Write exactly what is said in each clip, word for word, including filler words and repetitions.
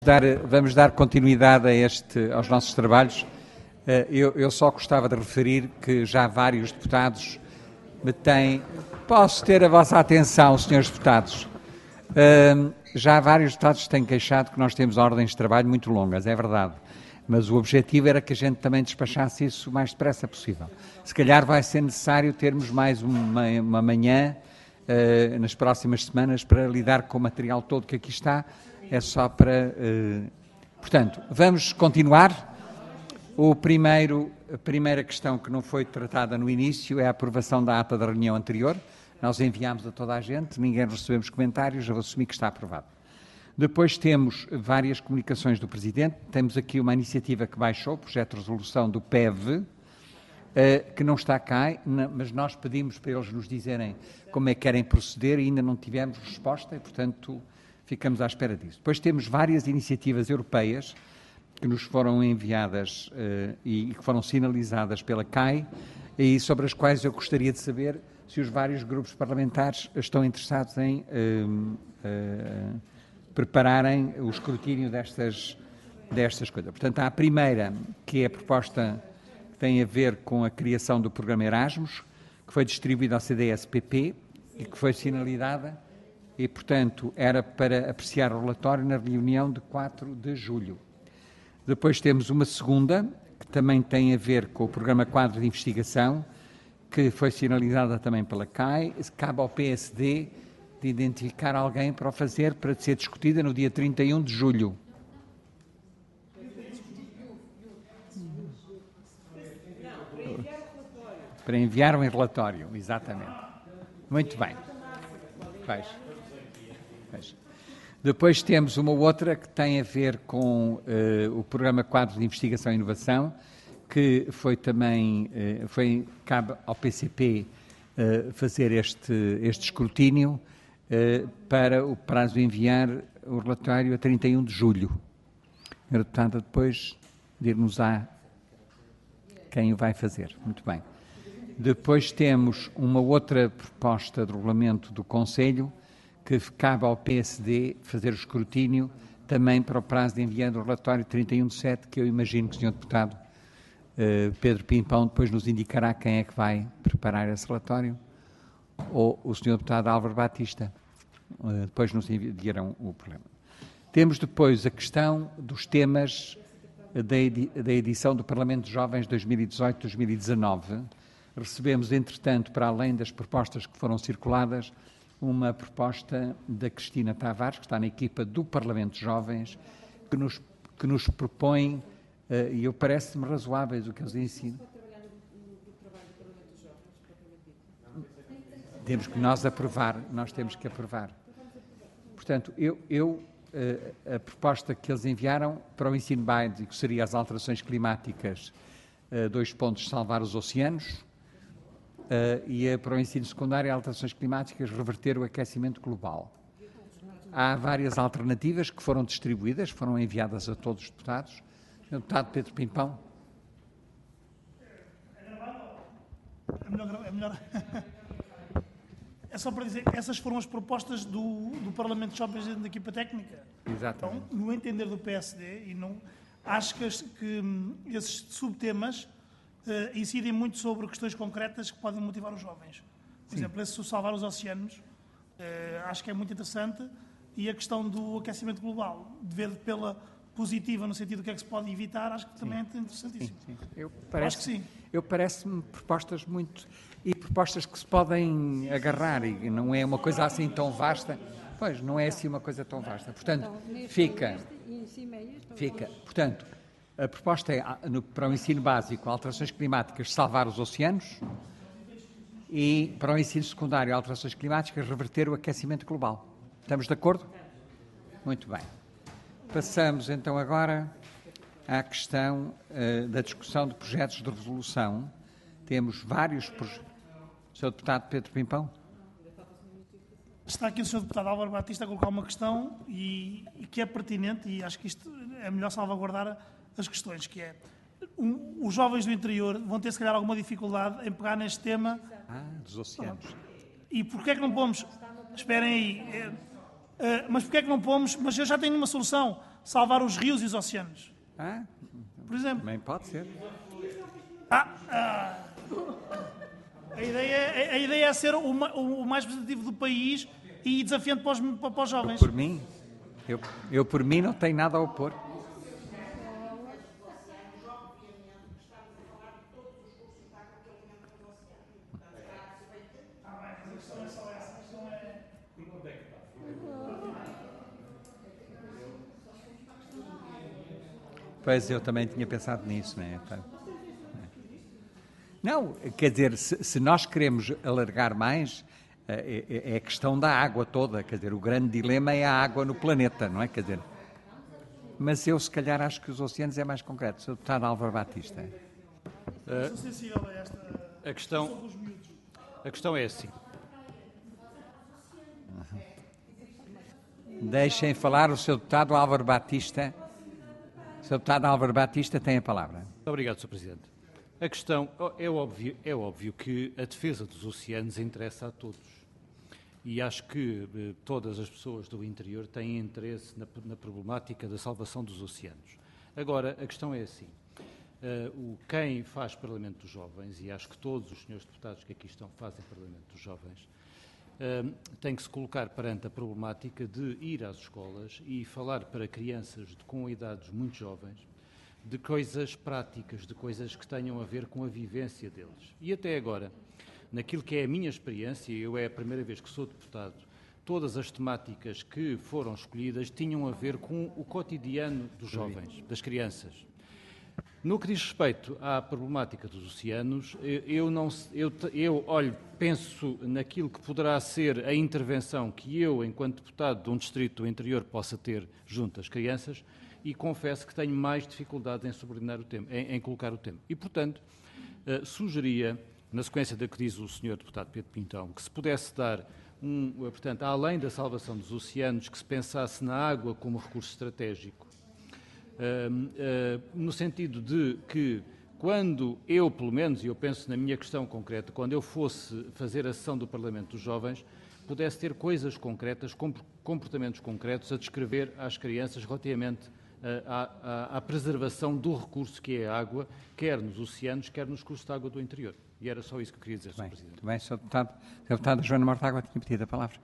dar, vamos dar continuidade a este, aos nossos trabalhos. Eu, eu só gostava de referir que já vários deputados me têm... Posso ter a vossa atenção, senhores deputados? Já vários deputados têm queixado que nós temos ordens de trabalho muito longas, é verdade. Mas o objetivo era que a gente também despachasse isso o mais depressa possível. Se calhar vai ser necessário termos mais uma, uma manhã uh, nas próximas semanas para lidar com o material todo que aqui está. É só para... Uh... Portanto, vamos continuar. O primeiro, a primeira questão que não foi tratada no início é a aprovação da ata da reunião anterior. Nós enviámos a toda a gente, ninguém recebemos comentários, eu vou assumir que está aprovado. Depois temos várias comunicações do Presidente. Temos aqui uma iniciativa que baixou, o projeto de resolução do P E V, que não está cá, mas nós pedimos para eles nos dizerem como é que querem proceder e ainda não tivemos resposta e, portanto, ficamos à espera disso. Depois temos várias iniciativas europeias que nos foram enviadas e que foram sinalizadas pela C A I e sobre as quais eu gostaria de saber se os vários grupos parlamentares estão interessados em... Uh, uh, prepararem o escrutínio destas, destas coisas. Portanto, há a primeira, que é a proposta que tem a ver com a criação do programa Erasmus, que foi distribuída ao C D S P P e que foi sinalizada e, portanto, era para apreciar o relatório na reunião de quatro de julho. Depois temos uma segunda, que também tem a ver com o programa Quadro de Investigação, que foi sinalizada também pela C A I, cabe ao P S D de identificar alguém para o fazer, para ser discutida no dia trinta e um de julho. Para enviar um relatório, exatamente. Muito bem. Veja. Veja. Depois temos uma outra que tem a ver com uh, o programa Quadro de Investigação e Inovação, que foi também, uh, foi, cabe ao P C P uh, fazer este, este escrutínio, Uh, para o prazo de enviar o relatório a trinta e um de julho. A senhora deputada depois dir-nos-á quem o vai fazer. Muito bem. Depois temos uma outra proposta de regulamento do Conselho que cabe ao P S D fazer o escrutínio também para o prazo de enviar o relatório trinta e um de sete, que eu imagino que o senhor deputado uh, Pedro Pimpão depois nos indicará quem é que vai preparar esse relatório. Ou o senhor deputado Álvaro Batista, uh, depois nos enviarão o problema. Temos depois a questão dos temas da, edi da edição do Parlamento de Jovens dois mil e dezoito a dois mil e dezanove. Recebemos, entretanto, para além das propostas que foram circuladas, uma proposta da Cristina Tavares, que está na equipa do Parlamento de Jovens, que nos, que nos propõe, uh, e eu parece-me razoáveis o que eles ensinam. Temos que nós aprovar, nós temos que aprovar. Portanto, eu, eu a, a proposta que eles enviaram para o ensino básico seria as alterações climáticas, dois pontos, salvar os oceanos, e para o ensino secundário, alterações climáticas, reverter o aquecimento global. Há várias alternativas que foram distribuídas, foram enviadas a todos os deputados. senhor Deputado Pedro Pimpão. É melhor... É melhor... É só para dizer que essas foram as propostas do, do Parlamento de Jovens da equipa técnica. Exatamente. Então, no entender do P S D, e não, acho que, que esses subtemas uh, incidem muito sobre questões concretas que podem motivar os jovens. Por Sim. exemplo, esse salvar os oceanos, uh, acho que é muito interessante, e a questão do aquecimento global, de ver pela positiva, no sentido do que é que se pode evitar, acho que também sim. é interessantíssimo. Sim, sim. Eu parece, acho que sim. Eu parece-me propostas muito... E propostas que se podem agarrar, e não é uma coisa assim tão vasta. Pois, não é assim uma coisa tão vasta. Portanto, fica... Fica. Portanto, a proposta é, no, para o ensino básico, alterações climáticas, salvar os oceanos, e para o ensino secundário, alterações climáticas, reverter o aquecimento global. Estamos de acordo? Muito bem. Passamos então agora à questão uh, da discussão de projetos de resolução. Temos vários projetos. senhor Deputado Pedro Pimpão. Está aqui o senhor Deputado Álvaro Batista a colocar uma questão e, e que é pertinente, e acho que isto é melhor salvaguardar as questões, que é um, os jovens do interior vão ter se calhar alguma dificuldade em pegar neste tema. Ah, dos oceanos. E porquê é que não pomos... Esperem aí. É, é, mas porquê é que não pomos... Mas eu já tenho uma solução. salvar os rios e os oceanos. Ah, Por exemplo. também pode ser. Ah, ah. A, ideia, a ideia é ser o, o mais positivo do país e desafiante para os, para os jovens. Por mim, eu, eu por mim não tenho nada a opor. Pois, eu também tinha pensado nisso, não é? Não, quer dizer, se, se nós queremos alargar mais, é, é a questão da água toda, quer dizer, o grande dilema é a água no planeta, não é? Quer dizer, mas eu se calhar acho que os oceanos é mais concreto. Sou deputado Álvaro Batista. Uh, sensível a esta a questão, a questão é assim. Deixem falar o seu deputado Álvaro Batista. O seu deputado Álvaro Batista tem a palavra. Muito obrigado, senhor Presidente. A questão é óbvio, é óbvio que a defesa dos oceanos interessa a todos. E acho que eh, todas as pessoas do interior têm interesse na, na problemática da salvação dos oceanos. Agora, a questão é assim. Uh, o, quem faz Parlamento dos Jovens, e acho que todos os senhores deputados que aqui estão fazem Parlamento dos Jovens, uh, tem que se colocar perante a problemática de ir às escolas e falar para crianças de, com idades muito jovens de coisas práticas, de coisas que tenham a ver com a vivência deles. E até agora, naquilo que é a minha experiência, eu é a primeira vez que sou deputado, todas as temáticas que foram escolhidas tinham a ver com o cotidiano dos jovens, das crianças. No que diz respeito à problemática dos oceanos, eu, não, eu, eu olho, penso naquilo que poderá ser a intervenção que eu, enquanto deputado de um distrito do interior, possa ter junto às crianças, e confesso que tenho mais dificuldade em subordinar o tema, em, em colocar o tema. E, portanto, uh, sugeria, na sequência da que diz o senhor deputado Pedro Pintão, que se pudesse dar, um, uh, portanto, além da salvação dos oceanos, que se pensasse na água como recurso estratégico, uh, uh, no sentido de que, quando eu, pelo menos, e eu penso na minha questão concreta, quando eu fosse fazer a sessão do Parlamento dos Jovens, pudesse ter coisas concretas, comportamentos concretos a descrever às crianças relativamente À, à, à preservação do recurso que é a água, quer nos oceanos, quer nos cursos de água do interior. E era só isso que eu queria dizer, senhor Presidente. Muito bem, senhor Deputado. senhor Deputado Joana Mortágua tinha pedido a palavra.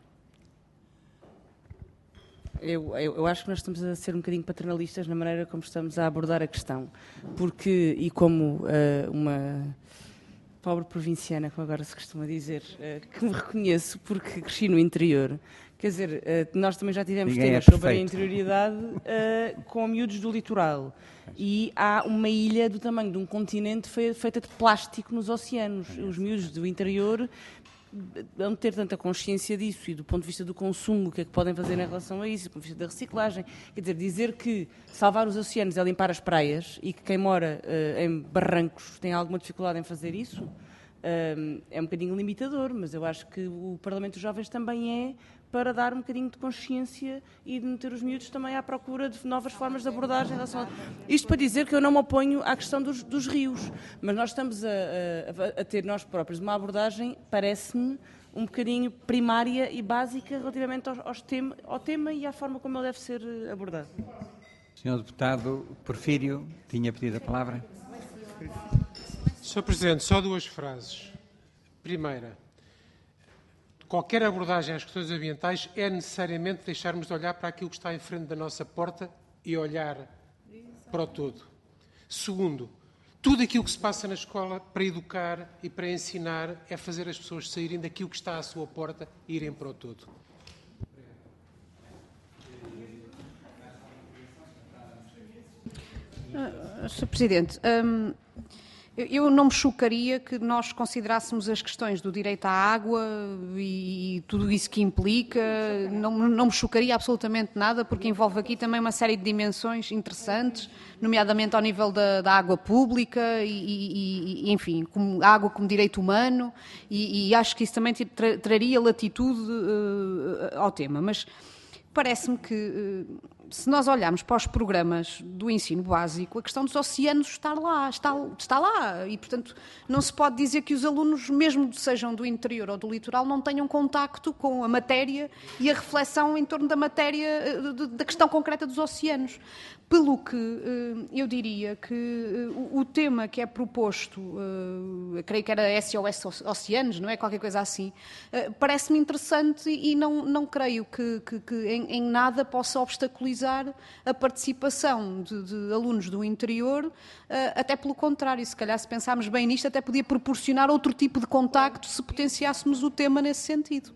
Eu, eu, eu acho que nós estamos a ser um bocadinho paternalistas na maneira como estamos a abordar a questão. Porque, e como uh, uma pobre provinciana, como agora se costuma dizer, uh, que me reconheço porque cresci no interior. Quer dizer, nós também já tivemos Ninguém temas é sobre a interioridade uh, com miúdos do litoral. E há uma ilha do tamanho de um continente feita de plástico nos oceanos. Os miúdos do interior vão ter tanta consciência disso e do ponto de vista do consumo, o que é que podem fazer em relação a isso, do ponto de vista da reciclagem. Quer dizer, dizer que salvar os oceanos é limpar as praias e que quem mora uh, em barrancos tem alguma dificuldade em fazer isso, uh, é um bocadinho limitador, mas eu acho que o Parlamento dos Jovens também é para dar um bocadinho de consciência e de meter os miúdos também à procura de novas formas de abordagem em relação a... Isto para dizer que eu não me oponho à questão dos, dos rios, mas nós estamos a, a, a ter nós próprios uma abordagem, parece-me, um bocadinho primária e básica relativamente aos, aos tema, ao tema e à forma como ele deve ser abordado. senhor Deputado Porfírio tinha pedido a palavra. senhor Presidente, só duas frases. Primeira, qualquer abordagem às questões ambientais é necessariamente deixarmos de olhar para aquilo que está em frente da nossa porta e olhar para o todo. Segundo, tudo aquilo que se passa na escola para educar e para ensinar é fazer as pessoas saírem daquilo que está à sua porta e irem para o todo. Uh, senhor Presidente, um... eu não me chocaria que nós considerássemos as questões do direito à água e tudo isso que implica, não, não me chocaria absolutamente nada, porque envolve aqui também uma série de dimensões interessantes, nomeadamente ao nível da, da água pública e, e, e enfim, como, a água como direito humano, e, e acho que isso também tra, traria latitude uh, ao tema. Mas parece-me que... Uh, se nós olharmos para os programas do ensino básico, a questão dos oceanos está lá, está, está lá. E, portanto, não se pode dizer que os alunos, mesmo sejam do interior ou do litoral, não tenham contacto com a matéria e a reflexão em torno da matéria, da questão concreta dos oceanos. Pelo que eu diria que o tema que é proposto, creio que era S O S Oceanos, não é? Qualquer coisa assim, parece-me interessante e não, não creio que, que, que em, em nada possa obstaculizar a participação de, de alunos do interior, até pelo contrário, se calhar se pensarmos bem nisto, até podia proporcionar outro tipo de contacto se potenciássemos o tema nesse sentido.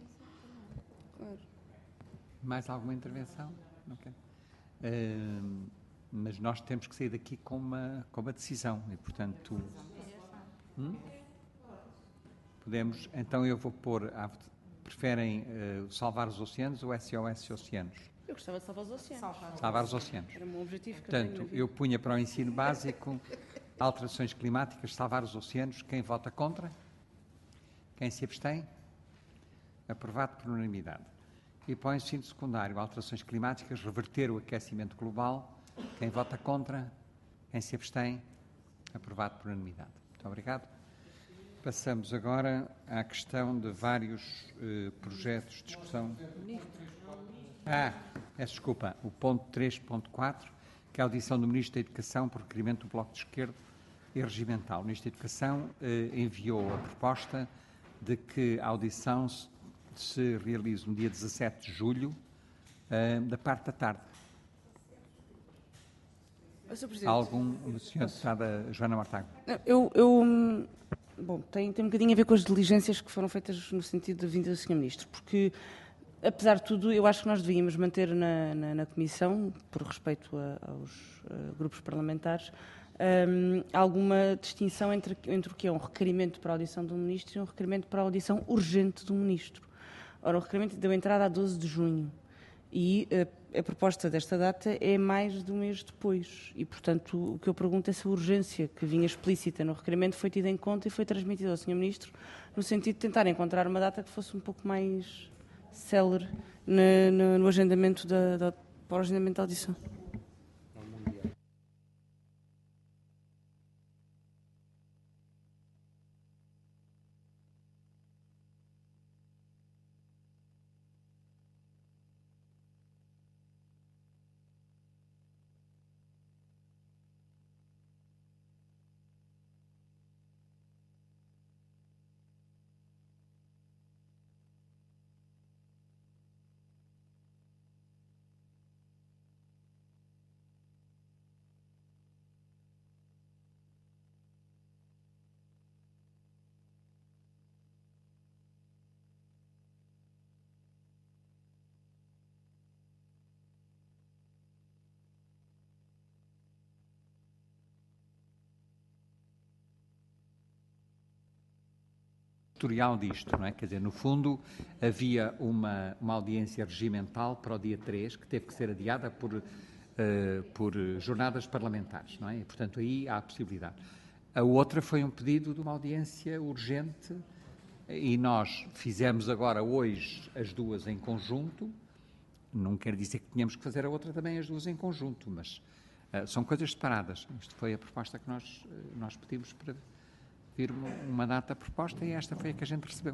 Mais alguma intervenção? Okay. Uh, mas nós temos que sair daqui com uma, com uma decisão e, portanto, hum? podemos, então eu vou pôr, a, preferem uh, salvar os oceanos ou S O S Oceanos? Eu gostava de salvar os oceanos. Salvar, salvar os oceanos. Era o meu objetivo. Que portanto, eu, eu punha para o ensino básico alterações climáticas, salvar os oceanos. Quem vota contra? Quem se abstém? Aprovado por unanimidade. E para o ensino secundário, alterações climáticas, reverter o aquecimento global. Quem vota contra? Quem se abstém? Aprovado por unanimidade. Muito obrigado. Passamos agora à questão de vários eh, projetos de discussão. Ah, peço desculpa, o ponto três ponto quatro, que é a audição do Ministro da Educação por requerimento do Bloco de Esquerda e Regimental. O Ministro da Educação eh, enviou a proposta de que a audição se, se realize no dia dezassete de julho, eh, da parte da tarde. Algum, senhora Deputada Joana Mortágua? Eu, eu, bom, tem, tem um bocadinho a ver com as diligências que foram feitas no sentido da vinda do senhor Ministro, porque, apesar de tudo, eu acho que nós devíamos manter na, na, na Comissão, por respeito a, aos a grupos parlamentares, um, alguma distinção entre, entre o que é um requerimento para a audição do Ministro e um requerimento para a audição urgente do Ministro. Ora, o requerimento deu entrada a doze de junho. E a, a proposta desta data é mais de um mês depois. E, portanto, o que eu pergunto é se a urgência que vinha explícita no requerimento foi tida em conta e foi transmitida ao senhor Ministro, no sentido de tentar encontrar uma data que fosse um pouco mais célere no, no, no agendamento da, da, para o agendamento da audição. Disto, não é? Quer dizer, no fundo, havia uma, uma audiência regimental para o dia três, que teve que ser adiada por, uh, por jornadas parlamentares, não é? E, portanto, aí há a possibilidade. A outra foi um pedido de uma audiência urgente e nós fizemos agora, hoje, as duas em conjunto. Não quer dizer que tínhamos que fazer a outra também as duas em conjunto, mas uh, são coisas separadas. Isto foi a proposta que nós, uh, nós pedimos para vir uma, uma data proposta e esta foi a que a gente recebeu.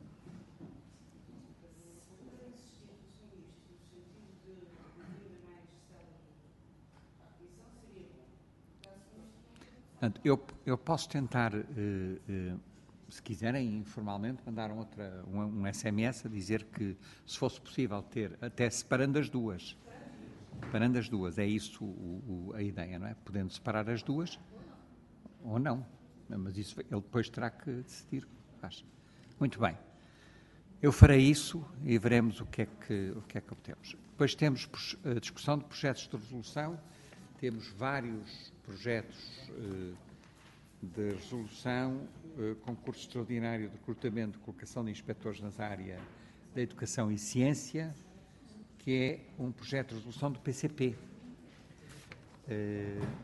Portanto, eu, eu posso tentar, uh, uh, se quiserem, informalmente, mandar outra, um, um S M S a dizer que, se fosse possível ter, até separando as duas, separando as duas, é isso o, o, a ideia, não é? Podendo separar as duas ou não. Mas isso ele depois terá que decidir. Muito bem. Eu farei isso e veremos o que é que, o que é que obtemos. Depois temos a discussão de projetos de resolução. Temos vários projetos uh, de resolução, uh, concurso extraordinário de recrutamento e colocação de inspectores nas áreas da educação e ciência, que é um projeto de resolução do P C P. Uh,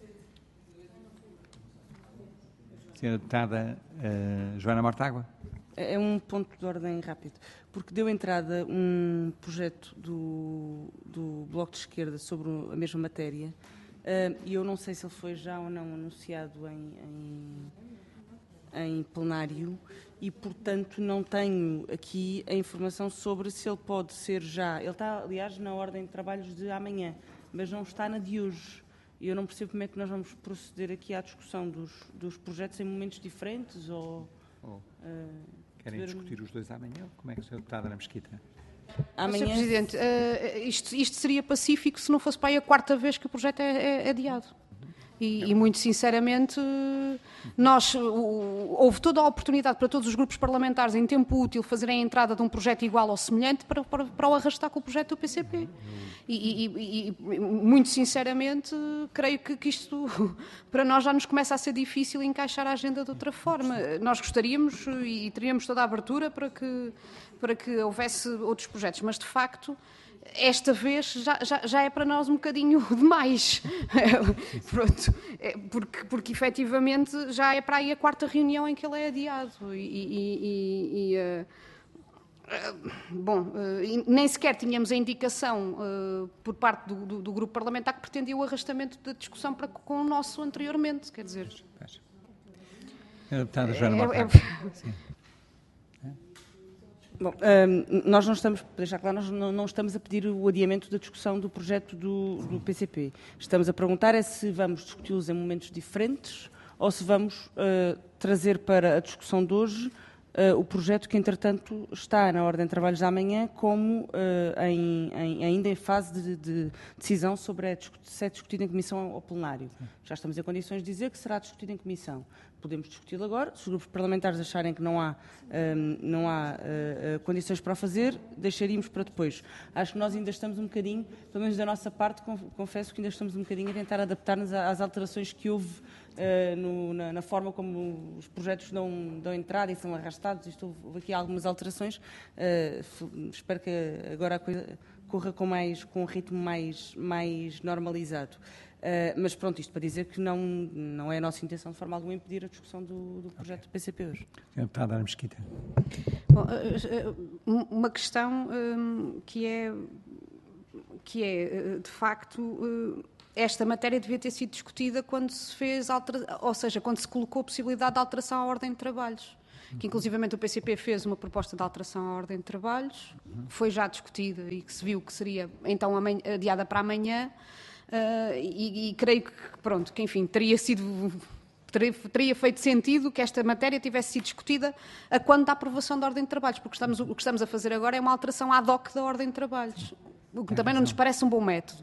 Senhora Deputada uh, Joana Mortágua. É um ponto de ordem rápido, porque deu entrada um projeto do, do Bloco de Esquerda sobre a mesma matéria, e eu não sei se ele foi já ou não anunciado em, em, em plenário, e, portanto, não tenho aqui a informação sobre se ele pode ser já... Ele está, aliás, na ordem de trabalhos de amanhã, mas não está na de hoje. E eu não percebo como é que nós vamos proceder aqui à discussão dos, dos projetos em momentos diferentes, ou... Oh. Uh, Querem discutir os dois amanhã? Como é que o senhor Deputada Ana Mesquita? Amanhã... senhor Presidente, uh, isto, isto seria pacífico se não fosse para aí a quarta vez que o projeto é, é adiado. E, e, muito sinceramente, nós, houve toda a oportunidade para todos os grupos parlamentares, em tempo útil, fazerem a entrada de um projeto igual ou semelhante para, para, para o arrastar com o projeto do P C P. E, e, e muito sinceramente, creio que, que isto, para nós, já nos começa a ser difícil encaixar a agenda de outra forma. Nós gostaríamos e teríamos toda a abertura para que, para que houvesse outros projetos, mas, de facto, esta vez já, já, já é para nós um bocadinho demais. Pronto. É porque, porque efetivamente já é para aí a quarta reunião em que ele é adiado. E, e, e, e uh, uh, bom, uh, nem sequer tínhamos a indicação uh, por parte do, do, do grupo parlamentar que pretendia o arrastamento da discussão para, com o nosso anteriormente. Quer dizer. A deputada Joana Morgado. Sim. Bom, um, nós não estamos, para deixar claro, nós não, não estamos a pedir o adiamento da discussão do projeto do, do P C P. Estamos a perguntar é se vamos discuti-los em momentos diferentes ou se vamos uh, trazer para a discussão de hoje uh, o projeto que, entretanto, está na ordem de trabalhos de amanhã como uh, em, em, ainda em fase de, de decisão sobre a, se é discutido em comissão ou plenário. Já estamos em condições de dizer que será discutido em comissão. Podemos discuti-lo agora. Se os grupos parlamentares acharem que não há, um, não há uh, uh, condições para o fazer, deixaríamos para depois. Acho que nós ainda estamos um bocadinho, pelo menos da nossa parte, confesso que ainda estamos um bocadinho a tentar adaptar-nos às alterações que houve uh, no, na, na forma como os projetos dão, dão entrada e são arrastados. Isto, houve aqui algumas alterações. Uh, espero que agora a coisa corra com, mais, com um ritmo mais, mais normalizado. Uh, mas pronto, isto para dizer que não, não é a nossa intenção de forma alguma impedir a discussão do, do projeto do P C P hoje. Deputada Ana Mesquita. Bom, uma questão um, que é, que é, de facto, esta matéria devia ter sido discutida quando se fez, altera, ou seja, quando se colocou a possibilidade de alteração à ordem de trabalhos. Que inclusivamente o P C P fez uma proposta de alteração à ordem de trabalhos, foi já discutida e que se viu que seria então adiada para amanhã. Uh, e, e creio que, pronto, que enfim, teria sido, teria, teria feito sentido que esta matéria tivesse sido discutida a quando da aprovação da ordem de trabalhos, porque estamos, o que estamos a fazer agora é uma alteração ad hoc da ordem de trabalhos, o que também não nos parece um bom método.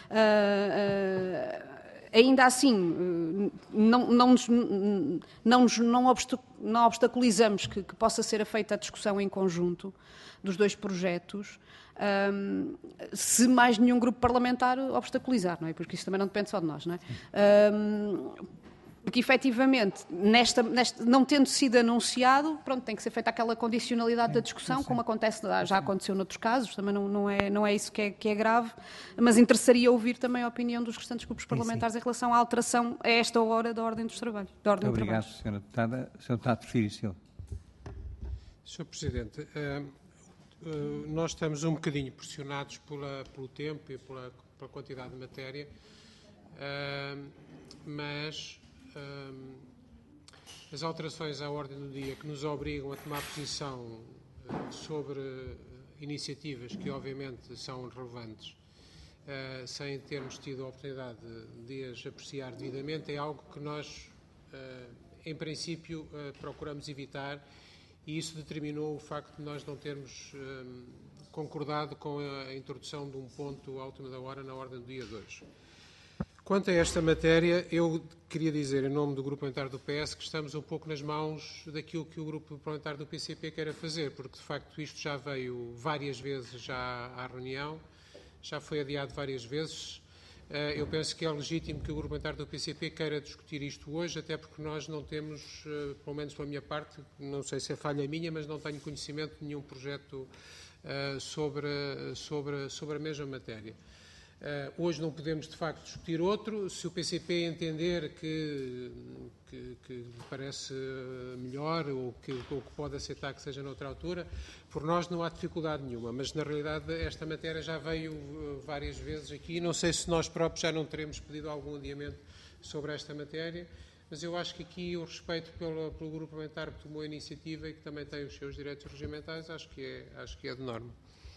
Uh, uh, ainda assim, não, não, nos, não, nos, não obstaculizamos que, que possa ser feita a discussão em conjunto dos dois projetos, Um, se mais nenhum grupo parlamentar obstaculizar, não é? Porque isso também não depende só de nós, não é? Um, porque efetivamente, nesta, nesta, não tendo sido anunciado, pronto, tem que ser feita aquela condicionalidade da discussão, como acontece, já aconteceu noutros casos, também não, não, é, não é isso que é, que é grave, mas interessaria ouvir também a opinião dos restantes grupos parlamentares sim, sim. em relação à alteração a esta hora da ordem dos trabalhos. Da ordem Muito obrigado, trabalhos. senhora Deputada. senhor Deputado Porfírio Silva. senhor Presidente, uh, Uh, nós estamos um bocadinho pressionados pela, pelo tempo e pela, pela quantidade de matéria, uh, mas uh, as alterações à ordem do dia que nos obrigam a tomar posição uh, sobre uh, iniciativas que obviamente são relevantes, uh, sem termos tido a oportunidade de, de as apreciar devidamente, é algo que nós, uh, em princípio, uh, procuramos evitar. E isso determinou o facto de nós não termos um, concordado com a, a introdução de um ponto à última da hora na ordem do dia de hoje. Quanto a esta matéria, eu queria dizer, em nome do Grupo Parlamentar do P S, que estamos um pouco nas mãos daquilo que o Grupo Parlamentar do P C P quer fazer, porque, de facto, isto já veio várias vezes já à reunião, já foi adiado várias vezes. Eu penso que é legítimo que o Grupo Parlamentar do P C P queira discutir isto hoje, até porque nós não temos, pelo menos pela minha parte, não sei se é falha minha, mas não tenho conhecimento de nenhum projeto sobre, sobre, sobre a mesma matéria. Uh, hoje não podemos, de facto, discutir outro. Se o P C P entender que, que, que lhe parece melhor ou que, ou que pode aceitar que seja noutra altura, por nós não há dificuldade nenhuma. Mas, na realidade, esta matéria já veio uh, várias vezes aqui. Não sei se nós próprios já não teremos pedido algum adiamento sobre esta matéria, mas eu acho que aqui o respeito pelo, pelo grupo parlamentar que tomou a iniciativa e que também tem os seus direitos regimentais, acho que é, acho que é de norma.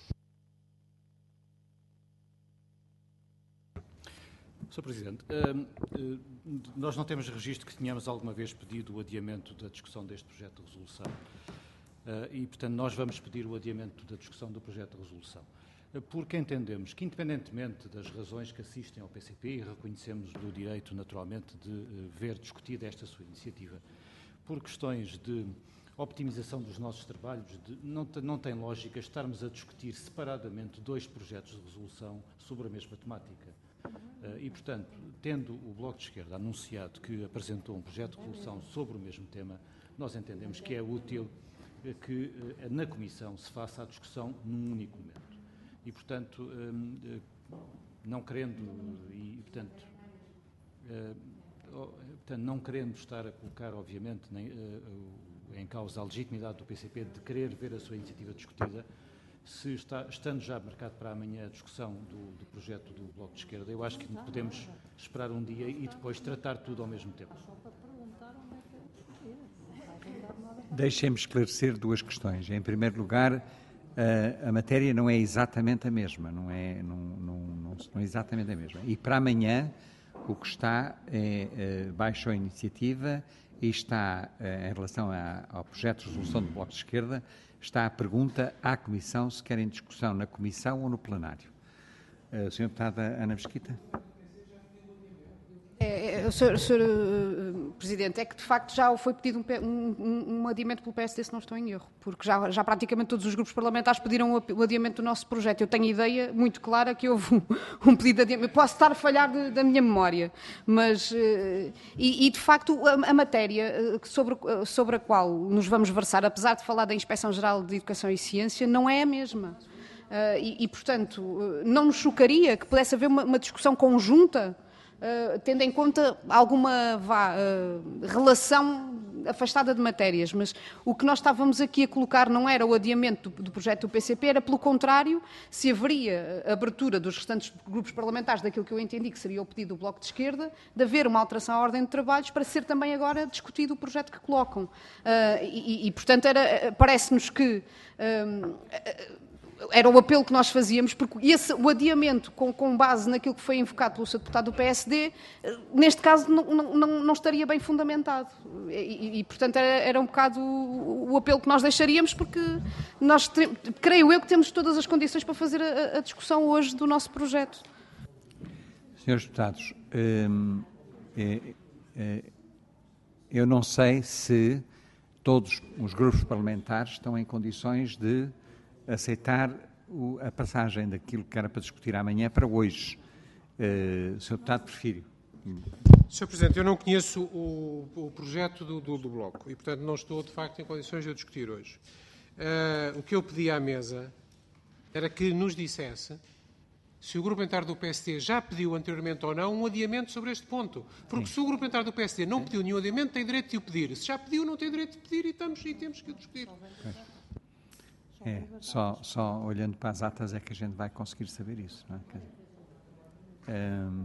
senhor Presidente, nós não temos registro que tenhamos alguma vez pedido o adiamento da discussão deste projeto de resolução e, portanto, nós vamos pedir o adiamento da discussão do projeto de resolução, porque entendemos que, independentemente das razões que assistem ao P C P, e reconhecemos o direito, naturalmente, de ver discutida esta sua iniciativa, por questões de optimização dos nossos trabalhos, de, não, não tem lógica estarmos a discutir separadamente dois projetos de resolução sobre a mesma temática. E, portanto, tendo o Bloco de Esquerda anunciado que apresentou um projeto de resolução sobre o mesmo tema, nós entendemos que é útil que na Comissão se faça a discussão num único momento. E, portanto, não querendo, e, portanto, portanto, não querendo estar a colocar, obviamente, nem, em causa a legitimidade do P C P de querer ver a sua iniciativa discutida, se está, estando já marcado para amanhã a discussão do, do projeto do Bloco de Esquerda, eu acho que podemos esperar um dia e depois tratar tudo ao mesmo tempo. Deixem-me esclarecer duas questões. Em primeiro lugar, a, a matéria não é exatamente a mesma, não é, não, não, não, não é exatamente a mesma. E para amanhã o que está é, é baixo a iniciativa e está, é, em relação a, ao projeto de resolução do Bloco de Esquerda, está a pergunta à Comissão se querem discussão na Comissão ou no plenário. Uh, senhora Deputada Ana Mesquita. É, é, senhor, senhor uh, Presidente, é que de facto já foi pedido um, um, um adiamento pelo P S D, se não estou em erro, porque já, já praticamente todos os grupos parlamentares pediram o, o adiamento do nosso projeto. Eu tenho ideia muito clara que houve um, um pedido de adiamento. Posso estar a falhar de, da minha memória, mas, uh, e, e de facto a, a matéria uh, sobre, uh, sobre a qual nos vamos versar, apesar de falar da Inspeção-Geral de Educação e Ciência, não é a mesma. Uh, e, e, portanto, uh, não nos chocaria que pudesse haver uma, uma discussão conjunta, Uh, tendo em conta alguma vá, uh, relação afastada de matérias, mas o que nós estávamos aqui a colocar não era o adiamento do, do projeto do P C P, era pelo contrário, se haveria abertura dos restantes grupos parlamentares daquilo que eu entendi que seria o pedido do Bloco de Esquerda, de haver uma alteração à ordem de trabalhos para ser também agora discutido o projeto que colocam. Uh, e, e, portanto, era, parece-nos que um, era o apelo que nós fazíamos, porque esse, o adiamento com, com base naquilo que foi invocado pelo seu deputado do P S D, neste caso não, não, não estaria bem fundamentado. E, e portanto, era, era um bocado o, o apelo que nós deixaríamos, porque nós, creio eu, que temos todas as condições para fazer a, a discussão hoje do nosso projeto. Senhores deputados, hum, é, é, eu não sei se todos os grupos parlamentares estão em condições de aceitar o, a passagem daquilo que era para discutir amanhã para hoje. Uh, senhor Deputado, prefiro. senhor Presidente, eu não conheço o, o projeto do, do, do Bloco e, portanto, não estou, de facto, em condições de o discutir hoje. Uh, o que eu pedi à mesa era que nos dissesse se o grupo parlamentar do P S D já pediu anteriormente ou não um adiamento sobre este ponto. Porque Sim. se o grupo parlamentar do P S D não Sim. pediu nenhum adiamento, tem direito de o pedir. Se já pediu, não tem direito de pedir e, estamos, e temos que o discutir. É. É, só, só olhando para as atas é que a gente vai conseguir saber isso, não é? Um...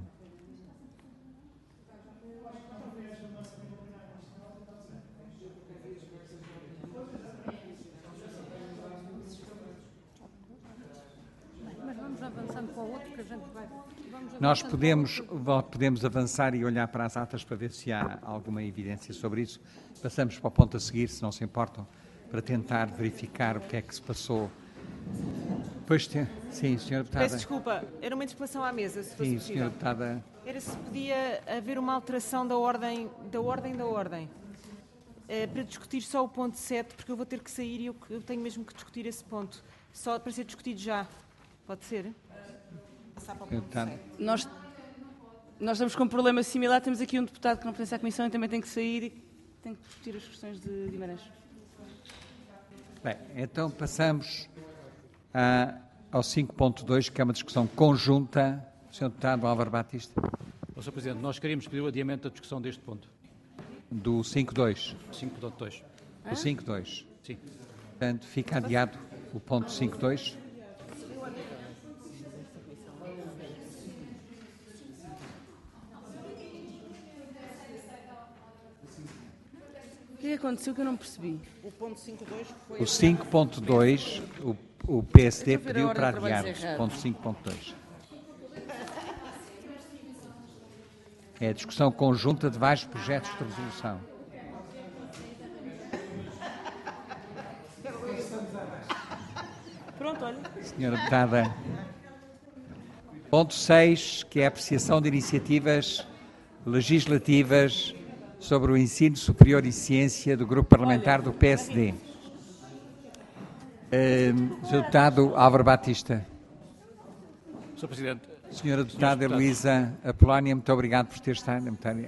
Mas vamos avançando para o outro que a gente vai... Nós podemos, podemos avançar e olhar para as atas para ver se há alguma evidência sobre isso. Passamos para o ponto a seguir, se não se importam, para tentar verificar o que é que se passou. Pois tem. Sim, senhora Deputada. Peço desculpa, era uma interpelação à mesa, se fosse Sim, possível. senhora Deputada. Era se podia haver uma alteração da ordem da ordem da ordem. Uh, para discutir só o ponto sete, porque eu vou ter que sair e eu, eu tenho mesmo que discutir esse ponto. Só para ser discutido já. Pode ser? Passar para o ponto sete. Nós, nós estamos com um problema similar. Temos aqui um deputado que não pertence à Comissão e também tem que sair e tem que discutir as questões de Guimarães. Bem, então passamos a, ao cinco ponto dois, que é uma discussão conjunta senhor Deputado Álvaro Batista. senhor Presidente, nós queríamos pedir o adiamento da discussão deste ponto. Do cinco dois. cinco ponto dois. Do cinco dois. Sim. Portanto, fica adiado o ponto cinco dois. O que aconteceu que eu não percebi? O ponto cinco ponto dois foi... O cinco ponto dois, o, o P S D Estou a ver a pediu ordem para de trabalhos adiar. errada. Ponto cinco ponto dois. É a discussão conjunta de vários projetos de resolução. Pronto, olha. Senhora Deputada. Ponto seis, que é a apreciação de iniciativas legislativas sobre o ensino superior e ciência do Grupo Parlamentar do P S D. Uh, senhor Deputado Álvaro Batista. senhor Presidente. Senhora Deputada Senhores Heloísa Apolónia, muito obrigado por ter estado.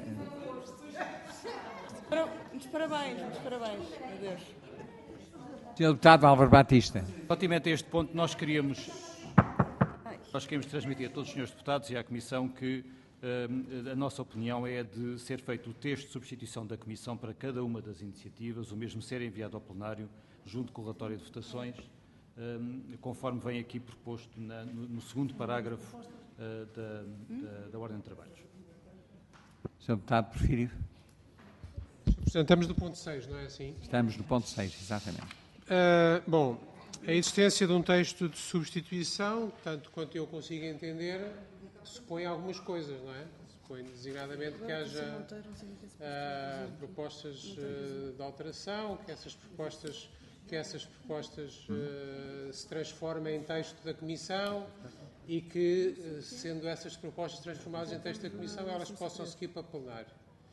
Muitos parabéns, muitos parabéns. Meu Deus. senhor Deputado Álvaro Batista. Relativamente a este ponto, nós queríamos, nós queríamos transmitir a todos os senhores deputados e à Comissão que uh, a nossa opinião é de ser feito o texto de substituição da Comissão para cada uma das iniciativas, o mesmo ser enviado ao plenário junto com o relatório de votações, um, conforme vem aqui proposto na, no, no segundo parágrafo uh, da, da, da Ordem de Trabalhos. senhor Deputado Porfírio. Portanto, estamos no ponto seis, não é assim? Estamos no ponto seis, exatamente. Uh, bom, a existência de um texto de substituição, tanto quanto eu consigo entender, supõe algumas coisas, não é? Supõe designadamente que haja uh, propostas uh, de alteração, que essas propostas, que essas propostas uh, se transformem em texto da Comissão e que, uh, sendo essas propostas transformadas em texto da Comissão, elas possam seguir para plenário.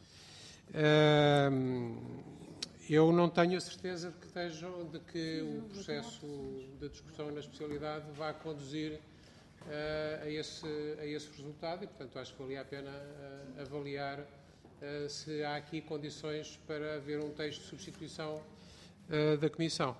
Uh, Eu não tenho a certeza de que, estejam, de que o processo de discussão na especialidade vá conduzir uh, a, esse, a esse resultado e, portanto, acho que valia a pena uh, avaliar uh, se há aqui condições para haver um texto de substituição uh, da Comissão.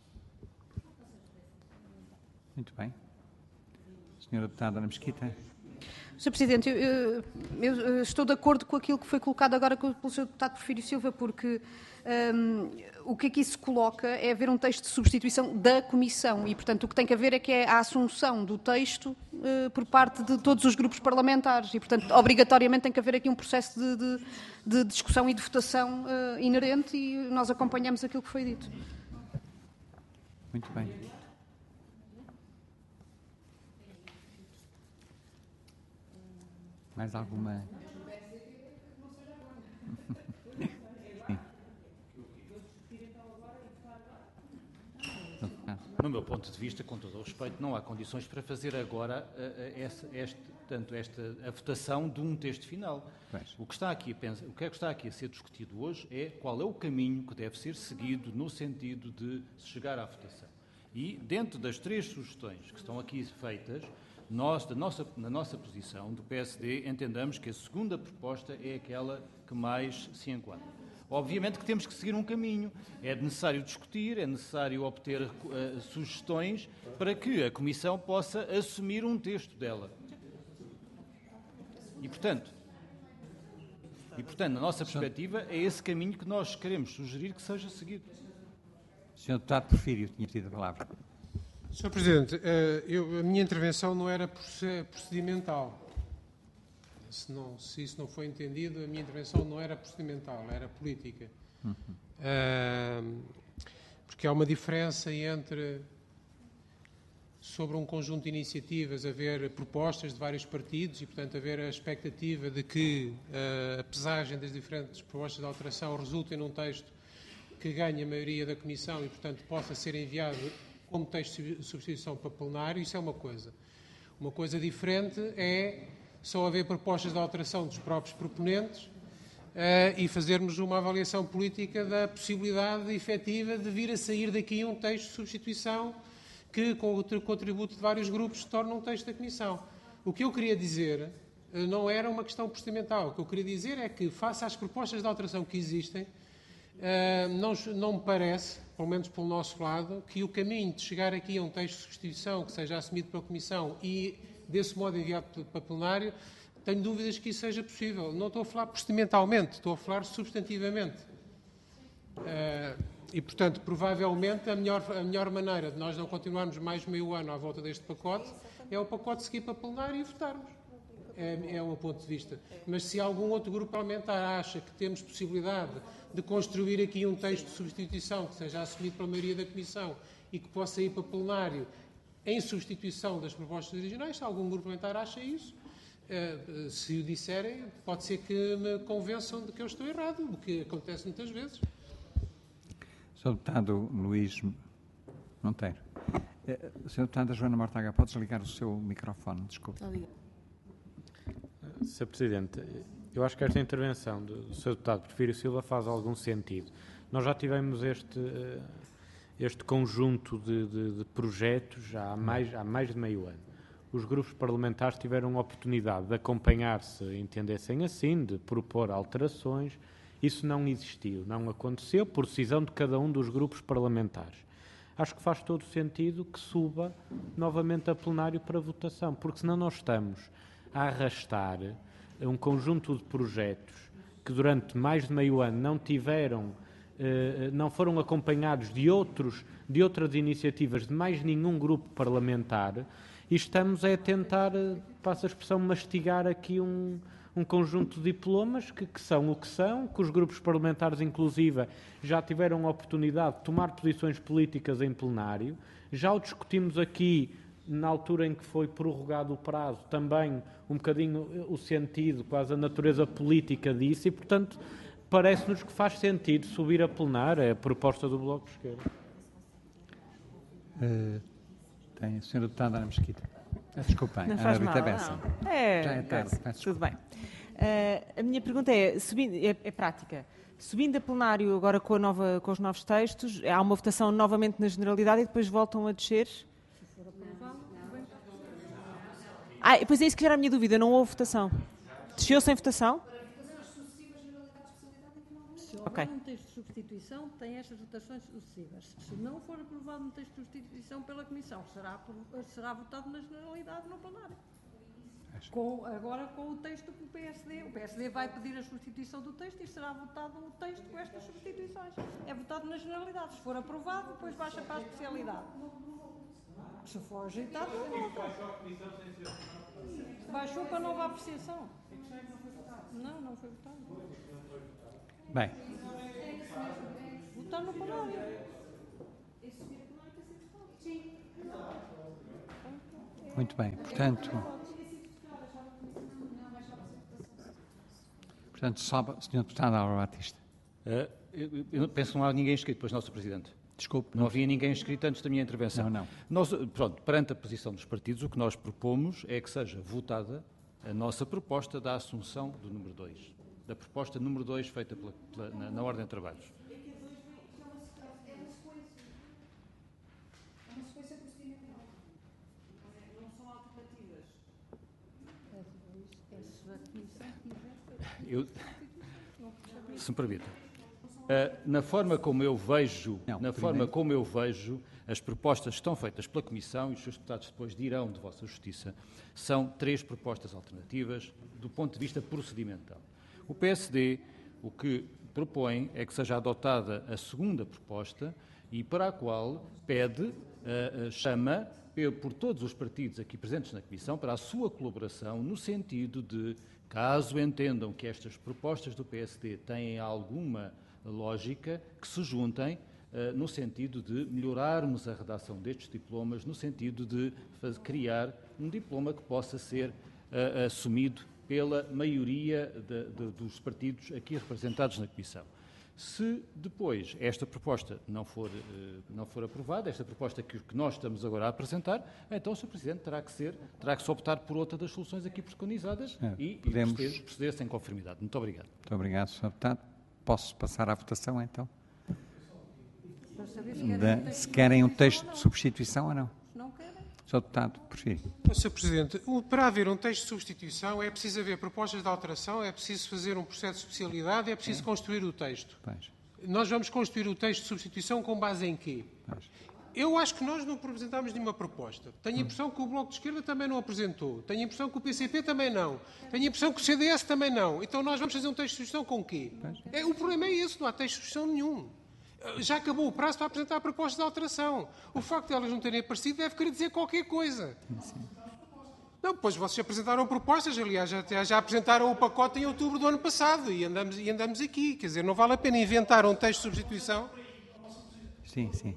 Muito bem. Senhora Deputada Ana Mesquita. senhor Presidente, eu, eu, eu estou de acordo com aquilo que foi colocado agora pelo senhor Deputado Porfírio Silva, porque um, o que aqui se coloca é haver um texto de substituição da Comissão e, portanto, o que tem que haver é que é a assunção do texto uh, por parte de todos os grupos parlamentares e, portanto, obrigatoriamente tem que haver aqui um processo de, de, de discussão e de votação uh, inerente e nós acompanhamos aquilo que foi dito. Muito bem. Mais alguma? No meu ponto de vista, com todo o respeito, não há condições para fazer agora uh, essa, este, tanto esta, a votação de um texto final. O que, está aqui a pensar, o que é que está aqui a ser discutido hoje é qual é o caminho que deve ser seguido no sentido de se chegar à votação. E, dentro das três sugestões que estão aqui feitas, nós, da nossa, na nossa posição, do P S D, entendamos que a segunda proposta é aquela que mais se enquadra. Obviamente que temos que seguir um caminho. É necessário discutir, é necessário obter uh, sugestões para que a Comissão possa assumir um texto dela. E, portanto, e, portanto na nossa perspectiva, é esse caminho que nós queremos sugerir que seja seguido. senhor Deputado Porfírio tinha tido a palavra. senhor Presidente, eu, a minha intervenção não era procedimental. Se, não, se isso não foi entendido, a minha intervenção não era procedimental, era política. Uhum. Uh, porque há uma diferença entre, sobre um conjunto de iniciativas, haver propostas de vários partidos e, portanto, haver a expectativa de que uh, a pesagem das diferentes propostas de alteração resulte num texto que ganhe a maioria da Comissão e, portanto, possa ser enviado como texto de substituição para plenário. Isso é uma coisa. Uma coisa diferente é só haver propostas de alteração dos próprios proponentes uh, e fazermos uma avaliação política da possibilidade efetiva de vir a sair daqui um texto de substituição que, com o contributo de vários grupos, se torna um texto da Comissão. O que eu queria dizer uh, não era uma questão procedimental. O que eu queria dizer é que, face às propostas de alteração que existem, uh, não, não me parece, pelo menos pelo nosso lado, que o caminho de chegar aqui a um texto de substituição que seja assumido pela Comissão e desse modo enviado para plenário, tenho dúvidas que isso seja possível. Não estou a falar procedimentalmente, estou a falar substantivamente. Uh, e, portanto, provavelmente a melhor, a melhor maneira de nós não continuarmos mais meio ano à volta deste pacote é o pacote seguir para plenário e votarmos. É, é o meu ponto de vista. Mas se algum outro grupo parlamentar acha que temos possibilidade de construir aqui um texto de substituição que seja assumido pela maioria da Comissão e que possa ir para plenário em substituição das propostas originais, se algum grupo parlamentar acha isso, se o disserem, pode ser que me convençam de que eu estou errado, o que acontece muitas vezes. senhor Deputado Luís Monteiro. senhor Deputado Joana Mortágua, pode desligar o seu microfone, desculpe. senhor Presidente, eu acho que esta intervenção do senhor Deputado Porfírio Silva faz algum sentido. Nós já tivemos este, este conjunto de, de, de projetos já há mais, há mais de meio ano. Os grupos parlamentares tiveram a oportunidade de acompanhar-se, entendessem assim, de propor alterações. Isso não existiu, não aconteceu, por decisão de cada um dos grupos parlamentares. Acho que faz todo sentido que suba novamente a plenário para votação, porque senão nós estamos a arrastar um conjunto de projetos que durante mais de meio ano não tiveram, eh, não foram acompanhados de, outros, de outras iniciativas de mais nenhum grupo parlamentar e estamos a tentar, passa a expressão, mastigar aqui um, um conjunto de diplomas que, que são o que são, que os grupos parlamentares, inclusive, já tiveram a oportunidade de tomar posições políticas em plenário, já o discutimos aqui na altura em que foi prorrogado o prazo, também um bocadinho o sentido, quase a natureza política disso, e, portanto, parece-nos que faz sentido subir a plenário, é a proposta do Bloco de Esquerda. Uh, tem a senhora Deputada Ana Mesquita. Desculpem, Ana Rita Bessa. É, Já é tarde, peço tudo bem. Uh, a minha pergunta é, subindo, é, é prática. Subindo a plenário agora com, a nova, com os novos textos, há uma votação novamente na generalidade e depois voltam a descer? Ah, pois é isso que era a minha dúvida, não houve votação. Desceu sem votação? Se houver um texto de substituição, tem estas votações sucessivas. Se não for aprovado um texto de substituição pela Comissão, será, será votado na generalidade no plenário. Com, agora com o texto do P S D. O P S D vai pedir a substituição do texto e será votado o texto com estas substituições. É votado na generalidade. Se for aprovado, depois baixa para a especialidade. Se for ajeitado, baixou para nova apreciação. Não, não foi votado. Bem. Votar no plenário. Muito bem, portanto... Portanto, sobe, senhor Deputado Álvaro Batista. Uh, eu, eu penso que não há ninguém inscrito, pois não, senhor Presidente. Desculpe. Não havia ninguém inscrito antes da minha intervenção. Não, não. Nós, pronto, perante a posição dos partidos, o que nós propomos é que seja votada a nossa proposta da assunção do número dois. Da proposta número dois feita pela, pela, na, na Ordem de Trabalhos. Eu, se me permite. Uh, na forma como eu vejo, Não, na forma como eu vejo, as propostas que estão feitas pela Comissão, e os seus deputados depois dirão de Vossa Justiça, são três propostas alternativas do ponto de vista procedimental. O P S D, o que propõe é que seja adotada a segunda proposta e para a qual pede, uh, uh, chama por todos os partidos aqui presentes na Comissão para a sua colaboração no sentido de, caso entendam que estas propostas do P S D têm alguma lógica, que se juntem uh, no sentido de melhorarmos a redação destes diplomas, no sentido de faz, criar um diploma que possa ser uh, assumido pela maioria de, de, dos partidos aqui representados na Comissão. Se depois esta proposta não for, uh, não for aprovada, esta proposta que, que nós estamos agora a apresentar, então o senhor Presidente terá que ser, terá que se optar por outra das soluções aqui preconizadas é, e, podemos... e proceder, proceder sem conformidade. Muito obrigado. Muito obrigado, senhor Deputado. Posso passar à votação, então? De, se querem um texto de substituição ou não? Não querem. senhor Deputado, prefiro. senhor Presidente, para haver um texto de substituição é preciso haver propostas de alteração, é preciso fazer um processo de especialidade, é preciso é. construir o texto. Pois. Nós vamos construir o texto de substituição com base em quê? Pois. Eu acho que nós não apresentámos nenhuma proposta. Tenho a impressão que o Bloco de Esquerda também não apresentou. Tenho a impressão que o P C P também não. Tenho a impressão que o C D S também não. Então nós vamos fazer um texto de substituição com o quê? É, o problema é esse, não há texto de substituição nenhum. Já acabou o prazo para apresentar a proposta de alteração. O facto de elas não terem aparecido deve querer dizer qualquer coisa. Não, pois vocês apresentaram propostas, aliás, já, já apresentaram o pacote em outubro do ano passado e andamos, e andamos aqui. Quer dizer, não vale a pena inventar um texto de substituição. Sim, sim.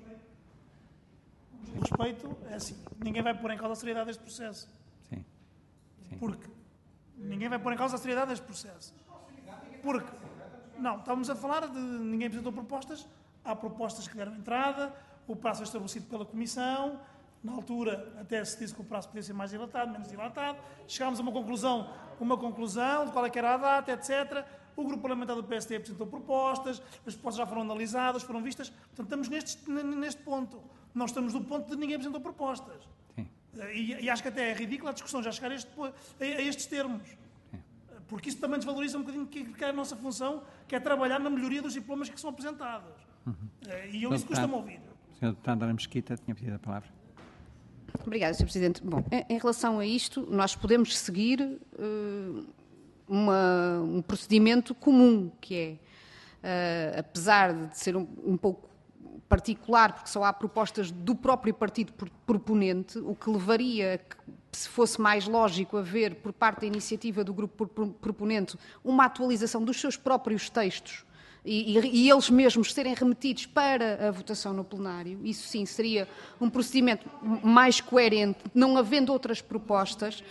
O respeito é assim, ninguém vai pôr em causa a seriedade deste processo. Sim. Sim. Porque ninguém vai pôr em causa a seriedade deste processo. Porque, não, estamos a falar de ninguém apresentou propostas, há propostas que deram entrada, o prazo foi estabelecido pela Comissão, na altura até se disse que o prazo podia ser mais dilatado, menos dilatado, chegámos a uma conclusão, uma conclusão de qual é que era a data, etcétera. O grupo parlamentar do P S D apresentou propostas, as propostas já foram analisadas, foram vistas, portanto estamos neste, neste ponto. Não estamos no ponto de ninguém apresentou propostas. Sim. E, e acho que até é ridícula a discussão já chegar a, este, a, a estes termos. Sim. Porque isso também desvaloriza um bocadinho que é a nossa função, que é trabalhar na melhoria dos diplomas que são apresentados. Uhum. E eu isso custa-me ouvir. O senhor Deputado Ana Mesquita tinha pedido a palavra. Obrigada, senhor Presidente. Bom, em, em relação a isto, nós podemos seguir uh, uma, um procedimento comum, que é, uh, apesar de ser um, um pouco particular, porque só há propostas do próprio partido proponente, o que levaria, que, se fosse mais lógico, haver, por parte da iniciativa do grupo proponente, uma atualização dos seus próprios textos, E, e, e eles mesmos serem remetidos para a votação no plenário, isso sim seria um procedimento mais coerente, não havendo outras propostas,